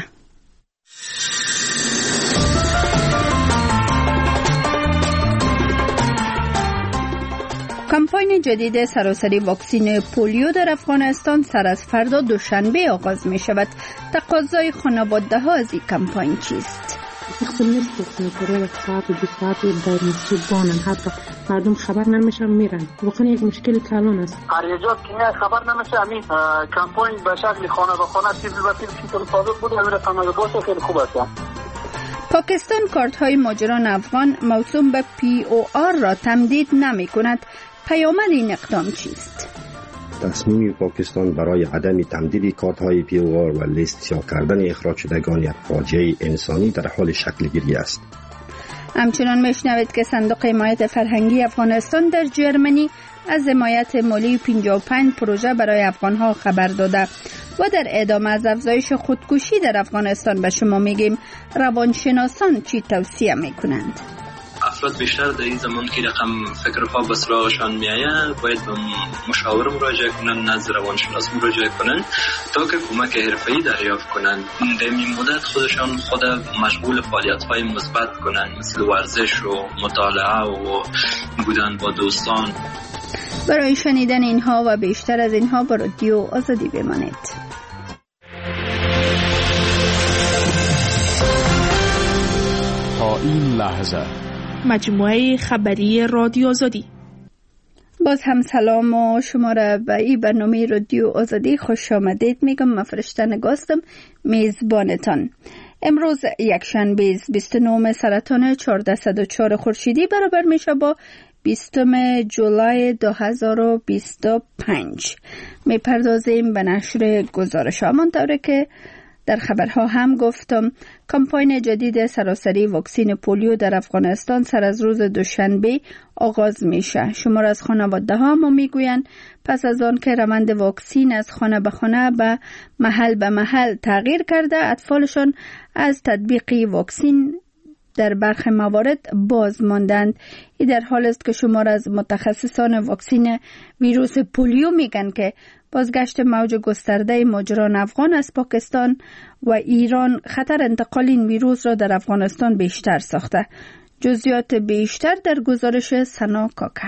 کمپاین جدید سراسری واکسین پولیو در افغانستان سر از فردا دوشنبه آغاز می شود. تقاضای خانواده ها از این کمپاین چیست؟ اختلاف نیست که برای ساعت و دو ساعت در مسجدانن، حتی مردم خبر نمیشن میرن. واقعا یک مشکل کلان است. خارجات که خبر نمیشه. همین کمپاین به شکل خانه به خانه تیپ به تیپ شکل صادق بود. همین رقم باشه خیلی خوب است. پاکستان کارت های مهاجران افغان موسوم به پی او آر را تمدید نمی کند. پیامد این اقدام چیست؟ تصمیم پاکستان برای عدم تمدید کارت های پی او آر و لیست سیاه کردن اخراج شدگان یک فاجعه انسانی در حال شکل گیری است. همچنان میشنوید که صندوق حمایت فرهنگی افغانستان در جرمنی از حمایت مالی پنجاه و پنج پروژه برای افغانها خبر داده و در ادامه از افزایش خودکشی در افغانستان به شما میگیم روانشناسان چی توصیه میکنند. افراد بیشتر در این زمان که رقم فکرها به سراغشان میآید باید به مشاور مراجعه کنند، نزد روانشناس مراجعه کنند تا که کمک حرفه‌ای دریافت کنند. در این مدت خودشان خود مشغول فعالیت‌های مثبت کنند، مثل ورزش و مطالعه و بودن با دوستان. برای شنیدن اینها و بیشتر از اینها با رادیو آزادی بمانید. تا این لحظه مجموعه خبری رادیو آزادی باز هم سلام و شما را به این برنامه رادیو آزادی خوش آمدید میگم. من فرشته نگاستم میزبانتان. امروز یکشنبه بیست و نهم سرطان چهارصد و چهار خورشیدی برابر میشه با بیستم جولای دو هزار و بیست و پنج. میپردازیم به نشر گزارش ها. همانطور که در خبرها هم گفتم کمپاین جدید سراسری واکسین پولیو در افغانستان سر از روز دوشنبه آغاز میشه. شمار از خانواده ها ما میگویند پس از آن که روند واکسین از خانه به خانه به محل به محل تغییر کرده، اطفالشان از تطبیق واکسین در برخی موارد باز ماندند. این در حال است که شمار از متخصصان واکسین ویروس پولیو میگن که بازگشت موج گسترده مهاجران افغان از پاکستان و ایران خطر انتقال این ویروس را در افغانستان بیشتر ساخته. جزئیات بیشتر در گزارش سنا کاکر.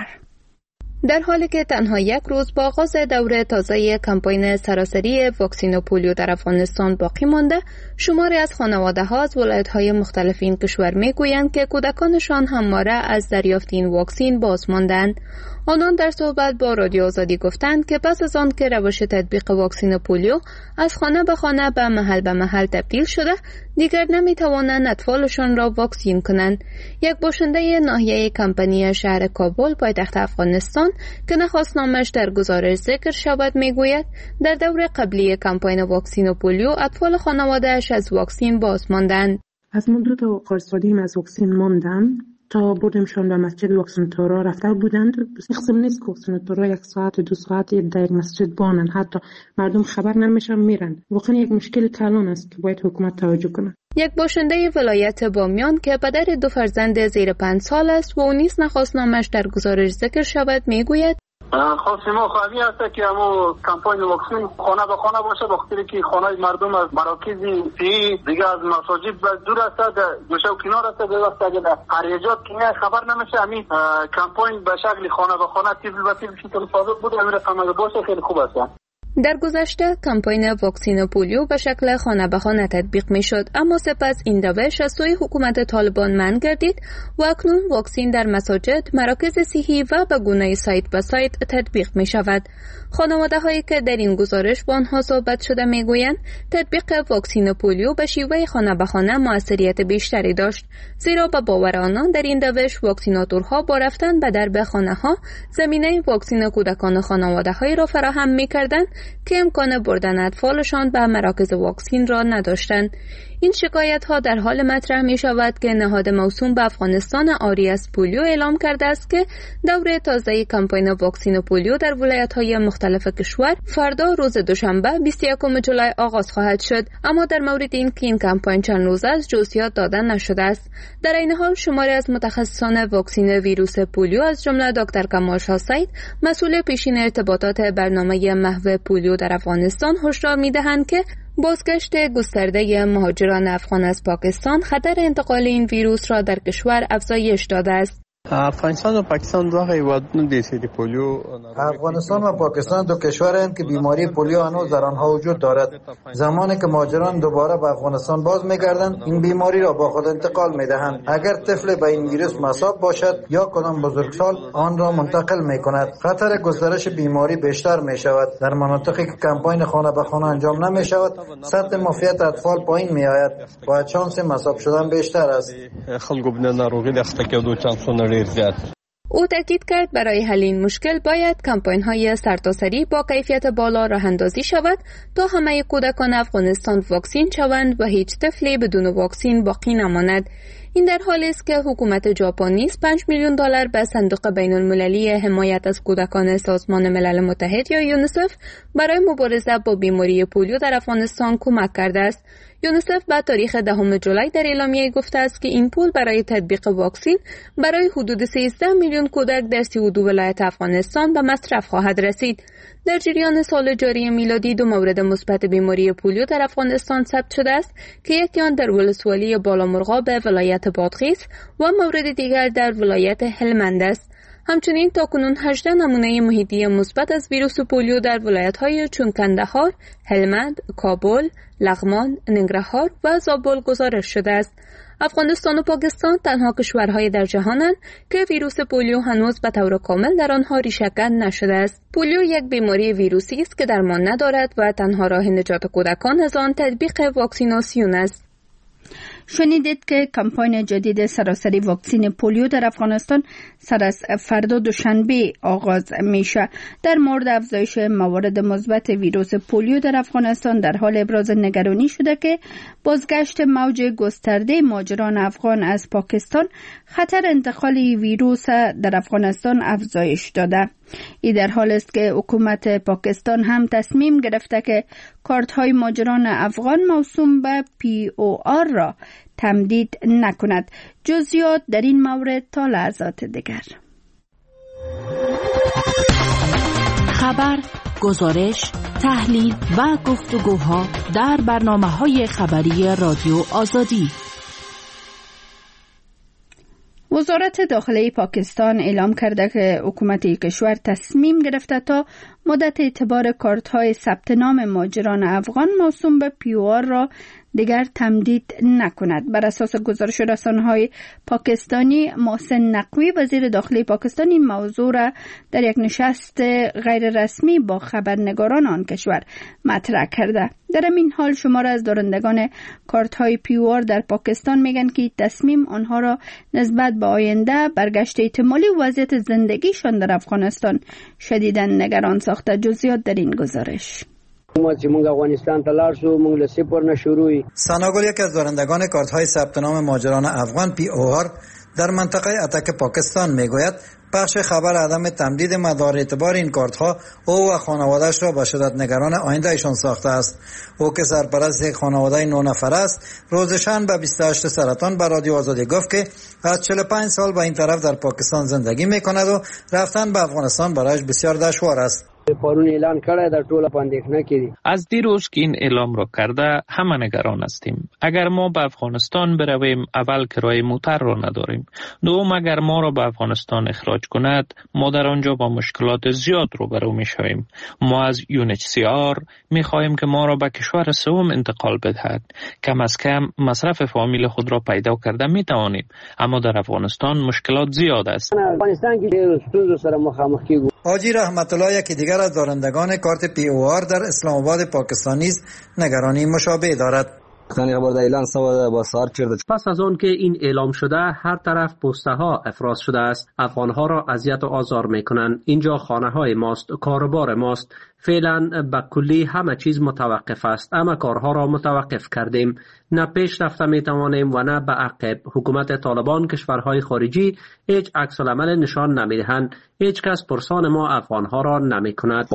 در حالی که تنها یک روز با آغاز دوره تازه کمپاین سراسری واکسین پولیو در افغانستان باقی مانده، شماری از خانواده‌ها از ولایت‌های مختلف این کشور می‌گویند که کودکانشان همواره از دریافت این واکسین باز ماندند. آنان در صحبت با رادیو آزادی گفتند که پس از آن که روش تطبیق واکسین پولیو از خانه به خانه به محل به محل تبدیل شده، دیگر نمی‌توانند اطفالشان را واکسین کنند. یک باشنده ناحیه کمپانی شهر کابل پایتخت افغانستان که نخواست نامش در گزارش ذکر شود میگوید در دور قبلی کمپاین واکسین پولیو اطفال خانواده‌اش از واکسین باز ماندند. از مدت آغاز قدیم از واکسین ماندن تا بردیمشان به مسجد واکسیناتورها رفته بودند. اقسم نیست که واکسیناتورها یک ساعت و دو ساعت در یک مسجد بانند، حتی مردم خبر نمیشن میرن. واقعا یک مشکل کلان است که باید حکومت توجه کنه. یک باشنده ولایت بامیان که پدر دو فرزند زیر پنج سال است و او نیز نخواست نامش در گزارش ذکر شود میگوید خواستیم ما خواهی هست که همو کمپاین واکسین خانه به خانه باشه، بخاطر که خانه مردم از مراکز صحی دیگه از مساجد دور است، گوشه و کنار است. به وقت اگه در قریجات که خبر نمیشه همین کمپاین به شکل خانه به خانه تیبل به تیبل شکل صادق بود، همین رقم باشه خیلی خوب است. در گذشته کمپاین واکسین پولیو به شکل خانه به خانه تطبیق می شد، اما سپس این روش از سوی حکومت طالبان منع گردید و اکنون واکسین در مساجد، مراکز صحی و به گونه سایت به سایت تطبیق می شود. خانواده هایی که در این گزارش با آنها صحبت شده می گویند تطبیق واکسین پولیو به شیوه خانه به خانه موثریت بیشتری داشت، زیرا به باور آنان در این روش واکسیناتورها با رفتن به درب خانه ها زمینه واکسین کودکان خانواده هایی را فراهم می کردند که امکان بردن اطفالشان به مراکز واکسین را نداشتند. این شکایت ها در حال مطرح می شود که نهاد موسوم به افغانستان آری از پولیو اعلام کرده است که دوره تازه کمپاین واکسین پولیو در ولایت های مختلف کشور فردا روز دوشنبه بیست و یکم جولای آغاز خواهد شد، اما در مورد این که این کمپاین چند روز است جزئیات داده نشده است. در این حال شماری از متخصصان واکسین ویروس پولیو از جمله دکتر کمال شاه سعید مسئول پیشین ارتباطات برنامه محو پولیو در افغانستان هشدار می‌دهند که بازگشت گسترده مهاجران افغان از پاکستان خطر انتقال این ویروس را در کشور افزایش داده است. افغانستان و پاکستان دو هیوادونه دي چې پولیو افغانستان و پاکستان دو کشورند که بیماری پولیو هنوز در آنها وجود دارد. زمانی که مهاجران دوباره به افغانستان باز می‌گردند این بیماری را با خود انتقال می‌دهند. اگر طفل به این ویروس مصاب باشد یا کدام بزرگسال آن را منتقل می‌کند. خطر گسترش بیماری بیشتر می‌شود. در مناطقی که کمپاین خانه به خانه انجام نمی‌شود سطح معافیت اطفال پایین می‌آید و شانس مصاب شدن بیشتر است. خلکو بنا ناروغی د اخته کېدو چانسونه او تاکید کرد برای حل این مشکل باید کمپاین های سرتاسری با کیفیت بالا راه اندازی شود تا همه کودکان افغانستان واکسین شوند و هیچ طفلی بدون واکسین باقی نماند. این در حالی است که حکومت ژاپن نیز پنج میلیون دلار به صندوق بین المللی حمایت از کودکان سازمان ملل متحد یا یونیسف برای مبارزه با بیماری پولیو در افغانستان کمک کرده است. یونیسف به تاریخ دهم جولای در اعلامیه گفته است که این پول برای تطبیق واکسین برای حدود سیزده میلیون کودک در سی و دو ولایت افغانستان به مصرف خواهد رسید. در جریان سال جاری میلادی دو مورد مثبت بیماری پولیو در افغانستان ثبت شده است که یکی آن در ولسوالی بالامرغاب ولایت بادغیس و مورد دیگر در ولایت هلمند است. همچنین تاکنون هجده نمونه محیطی مثبت از ویروس پولیو در ولایت‌های چون کندهار، هلمند، کابل، لغمان، ننگرهار و زابل گزارش شده است. افغانستان و پاکستان تنها کشورهای در جهانند که ویروس پولیو هنوز به طور کامل در آنها ریشه‌کن نشده است. پولیو یک بیماری ویروسی است که درمان ندارد و تنها راه نجات کودکان از آن تطبیق واکسیناسیون است. شنیدید که کمپاین جدید سراسری واکسین پولیو در افغانستان سر از فردا دوشنبه آغاز میشه. در مورد افزایش موارد مثبت ویروس پولیو در افغانستان در حال ابراز نگرانی شده که بازگشت موج گسترده مهاجران افغان از پاکستان خطر انتقال ویروس در افغانستان افزایش داده. این در حال است که حکومت پاکستان هم تصمیم گرفته که کارت های مهاجران افغان موسوم به پی او آر را تمدید نکند. جزئیات در این مورد تا لحظات دیگر. خبر، گزارش، تحلیل و گفتگوها در برنامه‌های خبری رادیو آزادی. وزارت داخلی پاکستان اعلام کرده که حکومت کشور تصمیم گرفته تا مدت اعتبار کارت‌های ثبت نام مهاجران افغان موسوم به پی او آر را دیگر تمدید نکند. بر اساس گزارش رسانه‌های پاکستانی، محسن نقوی وزیر داخلی پاکستان این موضوع را در یک نشست غیر رسمی با خبرنگاران آن کشور مطرح کرده. در این حال شمار از دارندگان کارت‌های پی او آر در پاکستان میگن که تصمیم آنها را نسبت به آینده برگشت احتمالی وضعیت زندگیشان در افغانستان شدیداً نگران ساخته. جزئیات در این گزارش. افغانستان تلار شو مونږ له صفر نه شروعي. ساناگل یکی از دارندگان کارت‌های ثبت نام مهاجران افغان پی او آر در منطقه اتک پاکستان میگوید پخش خبر عدم تمدید مدار اعتبار این کارت‌ها او و خانواده‌اش را به شدت نگران آیندهشان ساخته است. او که سرپرست یک خانواده نه نفره است، روز شنبه بیست و هشت سرطان به رادیو آزادی گفت که از چهل و پنج سال به این طرف در پاکستان زندگی می‌کند و رفتن به افغانستان برایش بسیار دشوار است. پرون اعلان کړی در ټوله پاندېښنه کې. از دیروز که این اعلام را کرده همه نگران هستیم. اگر ما به افغانستان برویم، اول کرایه موتر را نداریم. دوم اگر ما را به افغانستان اخراج کند، ما در آنجا با مشکلات زیاد روبرو میشویم. ما از یو ان اچ سی آر میخواهیم که ما را به کشور سوم انتقال بدهد. کم از کم مصرف فامیل خود را پیدا کرده میتوانیم، اما در افغانستان مشکلات زیاد است. افغانستان کې ستونزو سره مخامخ کیږو. حاجی رحمت الله یکی دیگر از دارندگان کارت پی او آر در اسلام آباد پاکستان نیز نگرانی مشابه دارد. پس از آن که این اعلام شده، هر طرف پسته ها افراز شده است. افغان ها را اذیت و آزار میکنند. اینجا خانه های ماست، کاروبار ماست. فعلا به کلی همه چیز متوقف است، اما کارها را متوقف کردیم. نه پیش رفته می توانیم و نه به عقب. حکومت طالبان، کشورهای خارجی هیچ عکس العمل نشان نمیدهند. هیچ کس پرسان ما افغان ها را نمی کند.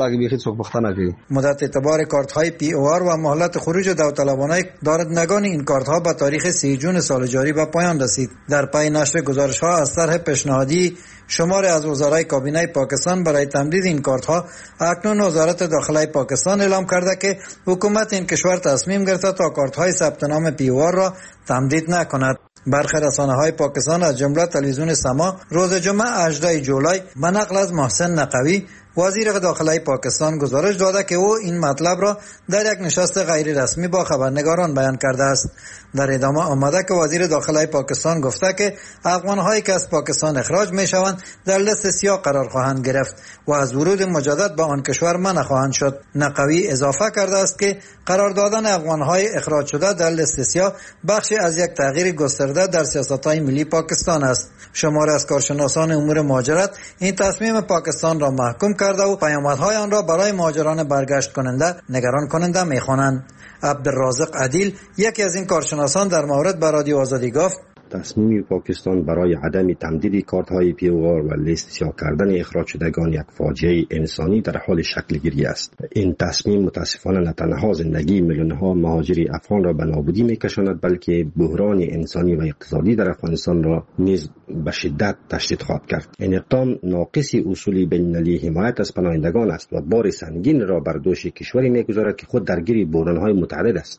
مدت اعتبار کارت های پی او آر و مهلت خروج داوطلبانه دارندگان این کارت ها به تاریخ سی جون سال جاری به پایان رسید. در پی نشر گزارش ها از طرح پیشنهادی شمار از وزرای کابینه پاکستان برای تمدید این کارت ها، اکنون وزارت داخلی پاکستان اعلام کرده که حکومت این کشور تصمیم گرفته تا کارت های ثبت نام پی او آر را تمدید نکند. برخی رسانه‌های پاکستان از جمله تلویزیون سما روز جمعه هجدهم جولای به نقل از محسن نقوی وزیر داخلی پاکستان گزارش داده که او این مطلب را در یک نشست غیر رسمی با خبرنگاران بیان کرده است. در ادامه آمده که وزیر داخلی پاکستان گفته که افغان‌هایی که از پاکستان اخراج می‌شوند در لیست سیاه قرار خواهند گرفت و از ورود مجدد به آن کشور منع خواهند شد. نقوی اضافه کرده است که قرار دادن افغان‌های اخراج شده در لیست سیاه بخشی از یک تغییر گسترده در سیاست‌های ملی پاکستان است. شمار از کارشناسان امور مهاجرت این تصمیم پاکستان را محکوم کرده و پیامدهای آن را برای مهاجران برگشت کننده نگران کننده می‌خوانند. عبدالرازق عدیل یکی از این کارشناسان در مورد به رادیو آزادی گفت تصمیم پاکستان برای عدم تمدید کارت‌های پی او آر و لیست سیاه کردن اخراج شدگان یک فاجعه انسانی در حال شکل گیری است. این تصمیم متاسفانه نه تنها زندگی میلیون‌ها مهاجر افغان را به نابودی می‌کشاند، بلکه بحران انسانی و اقتصادی در افغانستان را نیز به شدت تشدید خواهد کرد. این اقدام ناقص اصول بین‌المللی حمایت از پناهندگان است و بار سنگین را بر دوش کشوری می‌گذارد که خود درگیر بحران‌های متعدد است.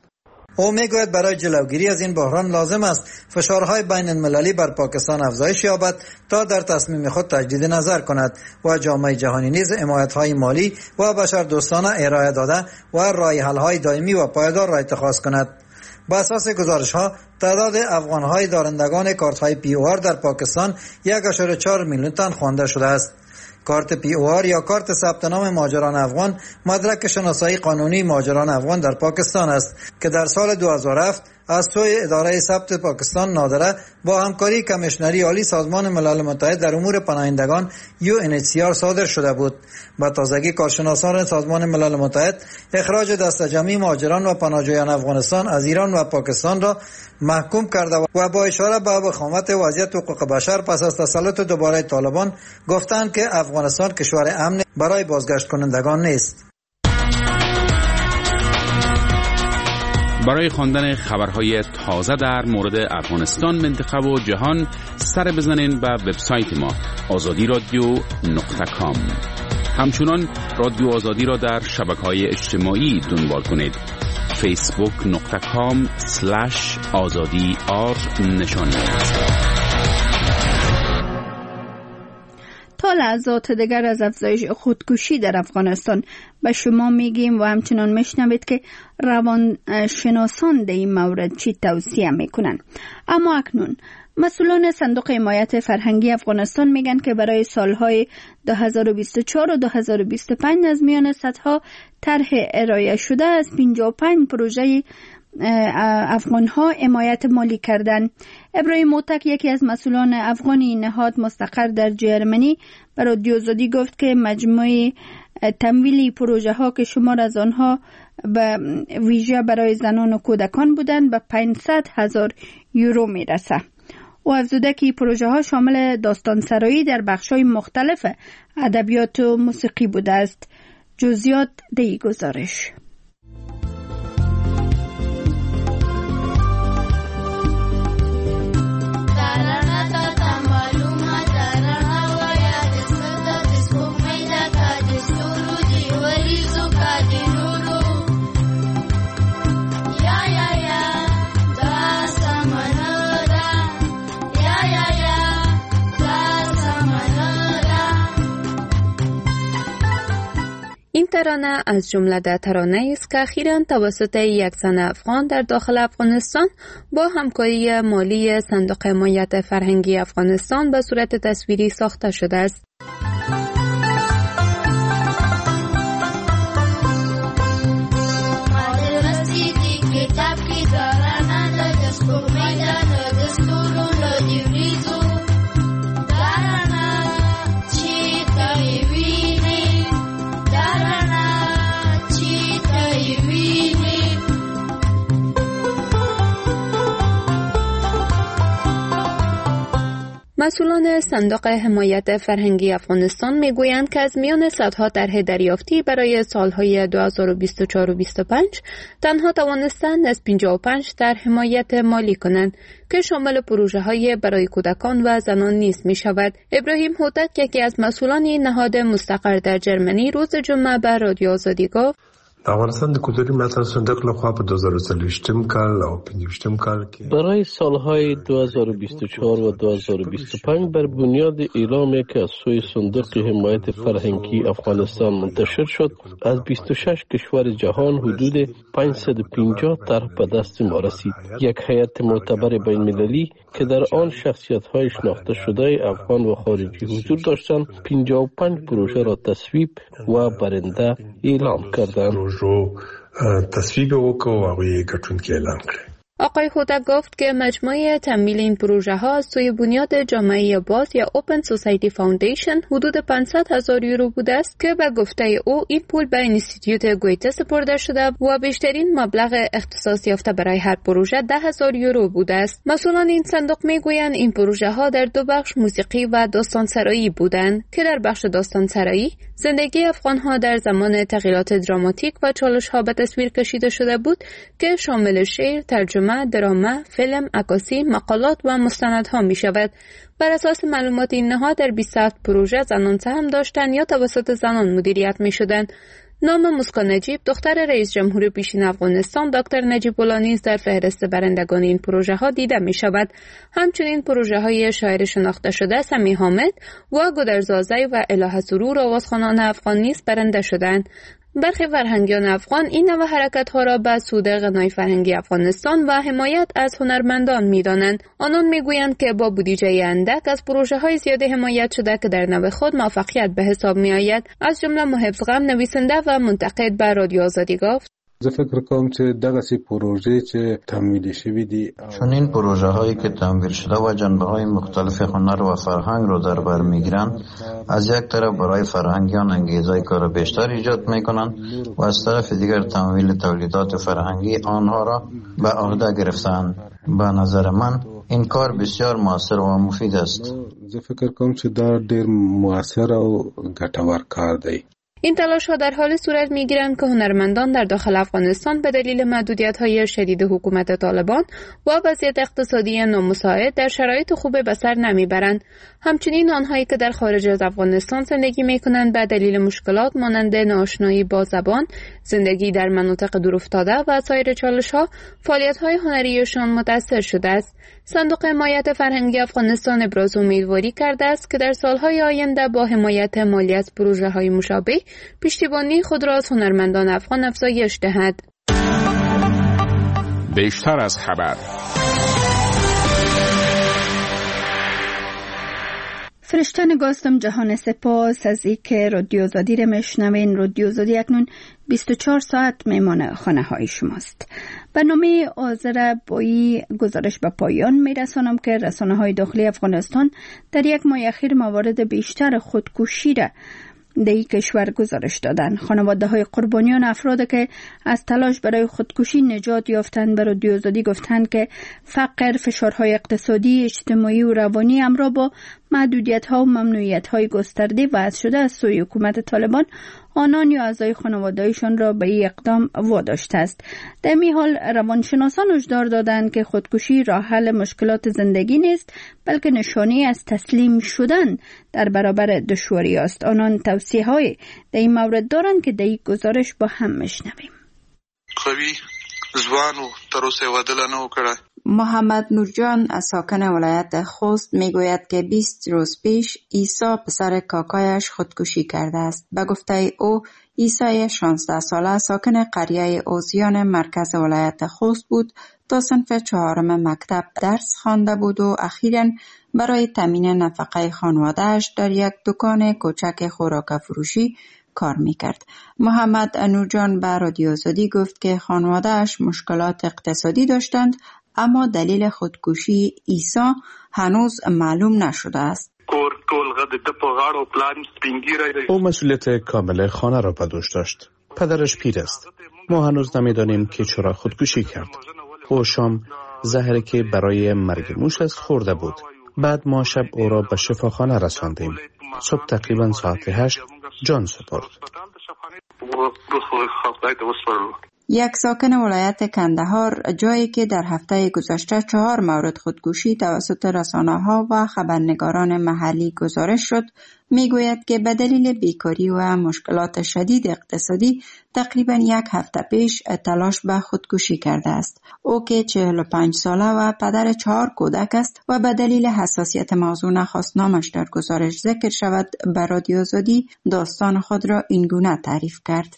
او میگوید برای جلوگیری از این بحران لازم است فشارهای بین المللی بر پاکستان افزایش یابد تا در تصمیم خود تجدید نظر کند و جامعه جهانی نیز حمایت‌های مالی و بشردوستانه ارائه داده و راه حل‌های دائمی و پایدار را اتخاذ کند. با اساس گزارش‌ها تعداد افغان‌های دارندگان کارت‌های پی او آر در پاکستان یک ممیز چهار میلیون تن خوانده شده است. کارت پی او آر یا کارت ثبت نام مهاجران افغان مدرک شناسایی قانونی مهاجران افغان در پاکستان است که در سال دو هزار و هفت از سوی اداره ثبت پاکستان نادره با همکاری کمیشنری عالی سازمان ملل متحد در امور پناهندگان یو ان اچ سی آر صادر شده بود. با تازگی کارشناسان سازمان ملل متحد اخراج دسته جمعی مهاجران و پناهجویان افغانستان از ایران و پاکستان را محکوم کرده و با اشاره به وخامت وضعیت حقوق بشر پس از تسلط دوباره طالبان گفتند که افغانستان کشور امن برای بازگشت کنندگان نیست. برای خواندن خبرهای تازه در مورد افغانستان، منطقه و جهان سر بزنین به وبسایت ما آزادی رادیو نقطه کام. همچنان رادیو آزادی را در شبکه‌های اجتماعی دنبال کنید. فیسبوک نقطه کام سلش آزادی آر نشان دهید. تا لحظات دیگر از افزایش خودکشی در افغانستان به شما میگیم و همچنان میشنوید که روانشناسان در این مورد چی توصیه میکنن. اما اکنون مسئولان صندوق حمایت فرهنگی افغانستان میگن که برای سالهای دو هزار و بیست و چهار و دو هزار و بیست و پنج از میان صدها طرح ارائه شده از پنجاه و پنج پروژه افغان ها حمایت مالی کردن. ابراهیم موتک، یکی از مسئولان افغان این نهاد مستقر در جرمنی، به رادیو آزادی گفت که مجموع تمویل پروژه ها که شمار از آنها به ویژه برای زنان و کودکان بودند به پانصد هزار یورو میرسه. او افزوده که پروژه ها شامل داستان سرایی در بخش های مختلف ادبیات و موسیقی بوده است. جزئیات در گزارش. این ترانه از جمله در ترانه‌ای است که اخیراً توسط یک زن افغان در داخل افغانستان با همکاری مالی صندوق حمایت فرهنگی افغانستان به صورت تصویری ساخته شده است. مسئولان صندوق حمایت فرهنگی افغانستان میگویند که از میان صدها طرح دریافتی برای سالهای دو هزار و بیست و چهار و بیست و پنج تنها توانستند از پنجاه و پنج طرح حمایت مالی کنند که شامل پروژه های برای کودکان و زنان نیز می شود. ابراهیم هوتک، یکی از مسئولان این نهاد مستقر در جرمنی، روز جمعه به رادیو آزادی گفت د افغانستان د کلتوري ملاتړ صندوق لخوا په دو هزار و څلوېښتم کال او پنځویشتم کال کې برای سالهای دو هزار و بیست و چهار و دو هزار و بیست و پنج بر بنیاد اعلامی که از سوی صندوق حمایت فرهنگی افغانستان منتشر شد، از بیست و شش کشور جهان حدود پانصد و پنجاه طرح به دست ما رسید. یک هیئت معتبر بین‌المللی که در آن شخصیت‌های شناخته شده افغان و خارجی حضور داشتند، پنجاه و پنج پروژه را تصویب و برنده اعلام کردند. رو تصویب وکړو او یې ګټونکي اعلان کړ. آقای هوتک گفت که مجموعه تمویل این پروژه ها از سوی بنیاد جامعه باز یا اوپن سوسایتی فاوندیشن حدود پانصد هزار یورو بوده است که به گفته او این پول به اینستیتوت گویته سپرده شده و بیشترین مبلغ اختصاص یافته برای هر پروژه ده هزار یورو بوده است. مسئولان این صندوق میگویند این پروژه ها در دو بخش موسیقی و داستان سرایی بودند که در بخش داستان سرایی زندگی افغان ها در زمان تغییرات دراماتیک و چالش ها به تصویر کشیده شده بود که شامل شعر، ترجمه، دراما، فیلم، عکاسی، مقالات و مستندها می شود. بر اساس معلومات این نهاد در بیست و هفت پروژه زنان سهم داشتند یا توسط زنان مدیریت می شدند. نام مسکا نجیب دختر رئیس جمهور پیشین افغانستان دکتر نجیب الله نیز در فهرست برندگان این پروژه ها دیده می شود. همچنین پروژه های شاعر شناخته شده سمی حامد و گودرزازی و الهه سرور آوازخوانان افغان نیز برنده شدند. برخی فرهنگیان افغان این نوع حرکت‌ها را به سود غنای فرهنگی افغانستان و حمایت از هنرمندان می‌دانند. آنان می‌گویند که با بودجه اندک از پروژه‌های زیاد حمایت شده که در نوع خود موفقیت به حساب می‌آید. از جمله محب غم نویسنده و منتقد به رادیو آزادی گفت: زه فکر کوم چې دغه سي پروژې چې تمویل شوي دي چون این پروژه هایی که تمویل شده و جنبه های مختلف هنر و فرهنگ رو در بر میگیرند، از یک طرف برای فرهنگیان انگیزه کار بیشتر ایجاد میکنند و از طرف دیگر تمویل تولیدات فرهنگی آنها را به عهده گرفتند. به نظر من این کار بسیار موثر و مفید است. زه فکر کوم چې دا ډیر موثر او ګټور کار دی. این تلاش ها در حال صورت می گیرند که هنرمندان در داخل افغانستان به دلیل محدودیت های شدید حکومت طالبان و وضعیت اقتصادی نامساعد در شرایط خوب به سر نمی برند. همچنین آنهایی که در خارج از افغانستان زندگی می کنند به دلیل مشکلات مانند ناآشنایی با زبان، زندگی در مناطق دورافتاده و سایر چالش ها، فعالیت های هنریشان متاثر شده است. صندوق حمایت فرهنگی افغانستان ابراز امیدواری کرده است که در سالهای آینده با حمایت مالی از پروژه های مشابه پشتیبانی خود را از هنرمندان افغان افزایش دهد. بیشتر از خبر. فرشته نگاستم جهان سپاس از اینکه رادیو آزادی را میشنوین. رادیو آزادی اکنون بیست و چهار ساعت میمانه خانه های شماست. برنامه آذر بایی گزارش به پایان میرسانم که رسانه های داخلی افغانستان در یک ماه اخیر موارد بیشتر خودکشی را در این کشور گزارش دادند. خانواده های قربانیان افراد که از تلاش برای خودکشی نجات یافتند به رادیو آزادی گفتند که فقر، فشارهای اقتصادی، اجتماعی و روانی همراه با محدودیت ها و ممنوعیت های گسترده وضع شده از سوی حکومت طالبان آنان یا اعضای خانواده‌ایشان را به این اقدام واداشته است. در این حال روانشناسان هشدار دادند که خودکشی راه حل مشکلات زندگی نیست، بلکه نشانه از تسلیم شدن در برابر دشواری است. آنان توصیه‌های در این مورد دارند که در این گزارش با هم میشنویم. خوی زوانو تر اوسه ودل نه وکړه. محمد نورجان از ساکن ولایت خوست میگوید که بیست روز پیش عیسی پسر کاکایش خودکشی کرده است. به گفته او عیسی شانزده ساله ساکن قریه اوزیان مرکز ولایت خوست بود. تا صنف چهارم مکتب درس خوانده بود و اخیراً برای تامین نفقه خانواده‌اش در یک دکان کوچک خوراک فروشی کار میکرد. محمد نورجان به رادیو آزادی گفت که خانواده‌اش مشکلات اقتصادی داشتند، اما دلیل خودکشی عیسی هنوز معلوم نشده است. او مسئولیت کامل خانه را به دوش داشت. پدرش پیر است. ما هنوز نمیدانیم که چرا خودکشی کرد. او شام زهری که برای مرگ موش است خورده بود. بعد ما شب او را به شفاخانه رساندیم. صبح تقریبا ساعت هشت جان سپرد. یک ساکن ولایت کندهار، جایی که در هفته گذشته چهار مورد خودکشی توسط رسانه‌ها و خبرنگاران محلی گزارش شد، میگوید که به دلیل بیکاری و مشکلات شدید اقتصادی تقریبا یک هفته پیش تلاش به خودکشی کرده است. او که چهل و پنج ساله و پدر چهار کودک است و به دلیل حساسیت موضوع نخواست نامش در گزارش ذکر شود، به رادیو آزادی داستان خود را اینگونه تعریف کرد.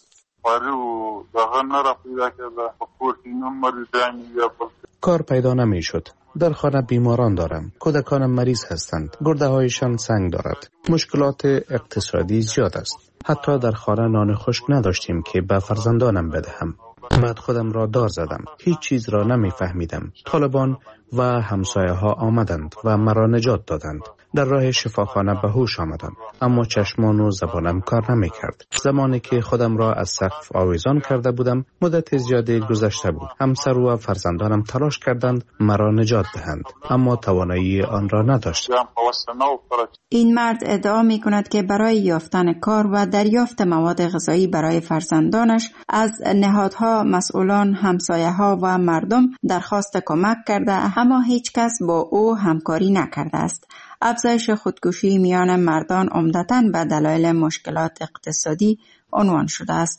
کار پیدا نمی شد. در خانه بیماران دارم. کودکانم مریض هستند. گرده هایشان سنگ دارد. مشکلات اقتصادی زیاد است. حتی در خانه نان خشک نداشتیم که به فرزندانم بدهم. بعد خودم را دار زدم. هیچ چیز را نمی فهمیدم. طالبان و همسایه ها آمدند و مرا نجات دادند. در راه شفاخانه به هوش آمدم، اما چشمان و زبانم کار نمی کرد. زمانی که خودم را از سقف آویزان کرده بودم، مدت زیادی گذشته بود. همسر و فرزندانم تلاش کردند مرا نجات دهند، اما توانایی آن را نداشتند. این مرد ادعا می کند که برای یافتن کار و دریافت مواد غذایی برای فرزندانش از نهادها، مسئولان، همسایه ها و مردم درخواست کمک کرده، اما هیچ کس با او همکاری نکرده است. افزایش خودکشی میان مردان عمدتاً به دلایل مشکلات اقتصادی عنوان شده است.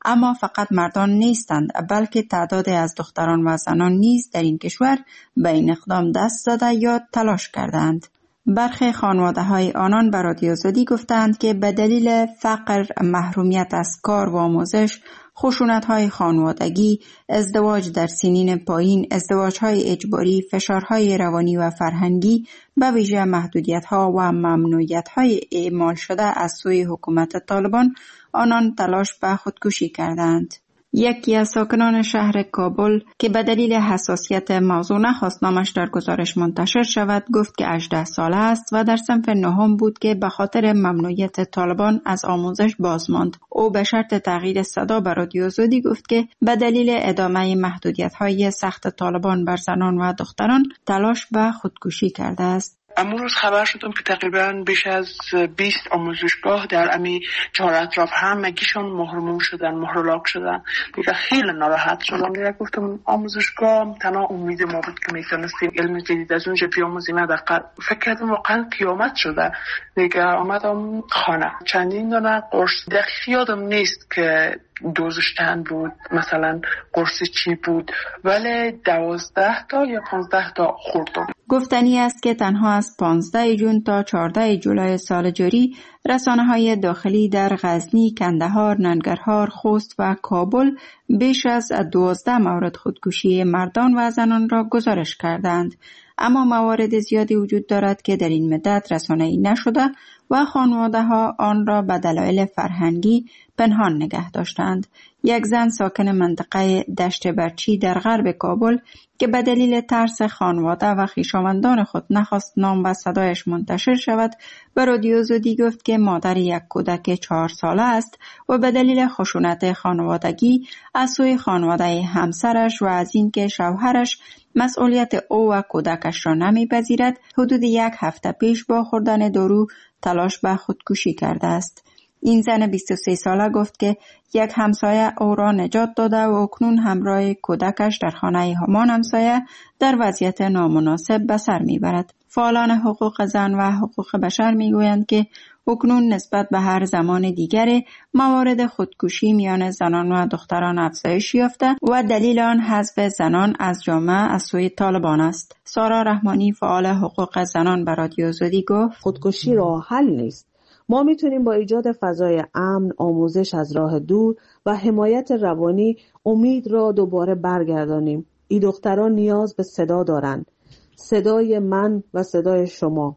اما فقط مردان نیستند، بلکه تعداد از دختران و زنان نیز در این کشور به این اقدام دست زده یا تلاش کردند. برخی خانواده‌های آنان به رادیو آزادی گفتند که به دلیل فقر، محرومیت از کار و آموزش، خشونت‌های خانوادگی، ازدواج در سنین پایین، ازدواج‌های اجباری، فشارهای روانی و فرهنگی، به ویژه محدودیت‌ها و ممنوعیت‌های اعمال شده از سوی حکومت طالبان، آنان تلاش به خودکشی کردند. یکی از ساکنان شهر کابل که به دلیل حساسیت موضوع نخواست نامش در گزارش منتشر شود، گفت که هجده ساله است و در صنف نهم بود که به خاطر ممنوعیت طالبان از آموزش باز ماند. او به شرط تغییر صدا به رادیو آزادی گفت که به دلیل ادامه محدودیت‌های سخت طالبان بر زنان و دختران تلاش به خودکشی کرده است. امروز خبر شدم که تقریبا بیش از بیست آموزشگاه در امی چهار اطراف همگیشون محروم شدن، محرولاک شدن. دیگه خیلی ناراحت شدم. دیگه گفتم آموزشگاه تنها امید ما بود که میتونستیم علم جدید از اونجا بیاموزیم. حداقل فکر کردم واقعا قیامت شده. دیگه آمدم خانه. چندین دونه قرص دقیق یادم نیست که دوزش چند بود، مثلا قرص چی بود، ولی دوازده تا یا پانزده تا خوردم. گفتنی است که تنها از پانزده جون تا چهارده جولای سال جاری رسانه‌های داخلی در غزنی، کندهار، ننگرهار، خوست و کابل بیش از دوازده مورد خودکشی مردان و زنان را گزارش کردند. اما موارد زیادی وجود دارد که در این مدت رسانه‌ای نشده و خانواده‌ها آن را به دلایل فرهنگی پنهان نگه داشتند. یک زن ساکن منطقه دشت برچی در غرب کابل که به دلیل ترس خانواده و خویشاوندان خود نخواست نام و صدایش منتشر شود، به رادیو آزادی گفت که مادر یک کودک چهار ساله است و به دلیل خشونت خانوادگی از سوی خانواده همسرش و از اینکه شوهرش مسئولیت او و کودکش را نمیپذیرد، حدود یک هفته پیش با خوردن دارو تلاش به خودکشی کرده است. این زن بیست و سه ساله گفت که یک همسایه او را نجات داده و اکنون همراه کودکش در خانه همان همسایه در وضعیت نامناسب به سر میبرد. فعالان حقوق زن و حقوق بشر میگویند که اکنون نسبت به هر زمان دیگر موارد خودکشی میان زنان و دختران افزایش یافته و دلیل آن حذف زنان از جامعه از سوی طالبان است. سارا رحمانی فعال حقوق زنان به رادیو آزادی گفت خودکشی راه حل نیست. ما میتونیم با ایجاد فضای امن، آموزش از راه دور و حمایت روانی امید را دوباره برگردانیم. این دختران نیاز به صدا دارند. صدای من و صدای شما.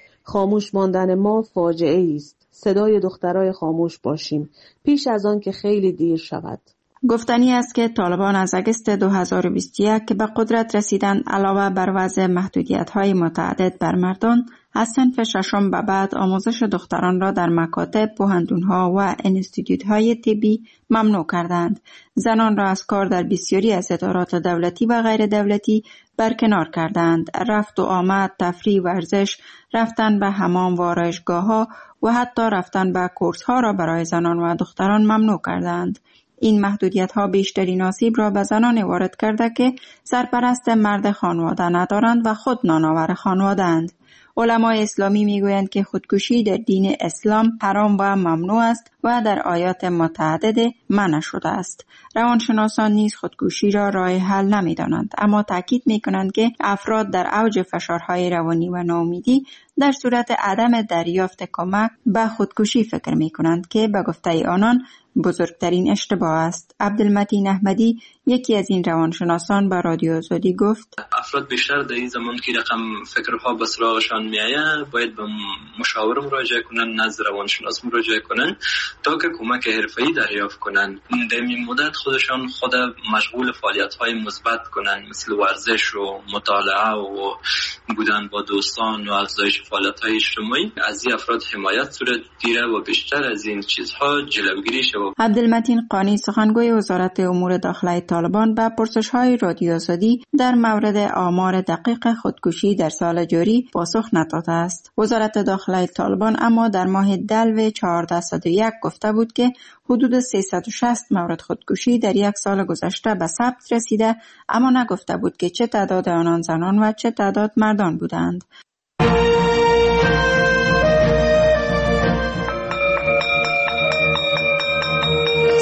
خاموش ماندن ما فاجعه است. صدای دخترای خاموش باشیم پیش از آن که خیلی دیر شود. گفتنی است که طالبان از اگست دو هزار و بیست و یک که به قدرت رسیدن علاوه بر وضع محدودیت‌های متعدد بر مردان، از صنف ششم به بعد آموزش دختران را در مکاتب، پوهنتون‌ها و انستیتوت‌های طبی ممنوع کردند. زنان را از کار در بسیاری از ادارات دولتی و غیر دولتی برکنار کردند. رفت و آمد، تفریح، ورزش، رفتن به حمام و آرایشگاه‌ها و حتی رفتن به کورس‌ها را برای زنان و دختران ممنوع کردند. این محدودیت‌ها بیشترین آسیب را به زنان وارد کرده که سرپرست مرد خانواده ندارند و خود نانآور خانواده‌اند. علمای اسلامی میگویند که خودکشی در دین اسلام حرام و ممنوع است و در آیات متعدد منع شده است. روانشناسان نیز خودکشی را راه حل نمی‌دانند، اما تاکید می‌کنند که افراد در اوج فشارهای روانی و ناامیدی در صورت عدم دریافت کمک به خودکشی فکر می‌کنند که به گفته آنان بزرگترین اشتباه است. عبدالمتین احمدی یکی از این روانشناسان به رادیو آزادی گفت افراد بیشتر در این زمان که رقم فکرها به سراغشان میآید باید به مشاور مراجعه کنن، نزد روانشناس مراجعه کنن تا که کمک حرفه‌ای دریافت کنن. در این مدت خودشان خود مشغول فعالیت‌های مثبت کنن، مثل ورزش و مطالعه و بودن با دوستان و افزایش فعالیت‌های اجتماعی. از این افراد حمایت صورت گیره و بیشتر از این چیزها جلوگیری شود. عبدالمتین قانی سخنگوی وزارت امور داخلی طالبان به پرسش‌های رادیو آزادی در مورد آمار دقیق خودکشی در سال جاری پاسخ نداده است. وزارت داخلی طالبان اما در ماه دلو چهارده صد و یک گفته بود که حدود سیصد و شصت مورد خودکشی در یک سال گذشته به ثبت رسیده، اما نگفته بود که چه تعداد آنان زنان و چه تعداد مردان بودند.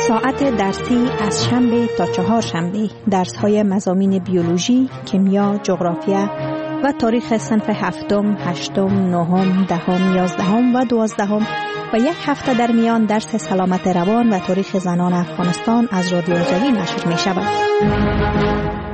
ساعت درسی از شنبه تا چهار شنبه درس های مضامین بیولوژی، کیمیا، جغرافیا و تاریخ صنف هفتم، هشتم، نهم، دهم، یازدهم و دوازدهم و یک هفته در میان درس سلامت روان و تاریخ زنان افغانستان از رادیو آزادی نشر می شود.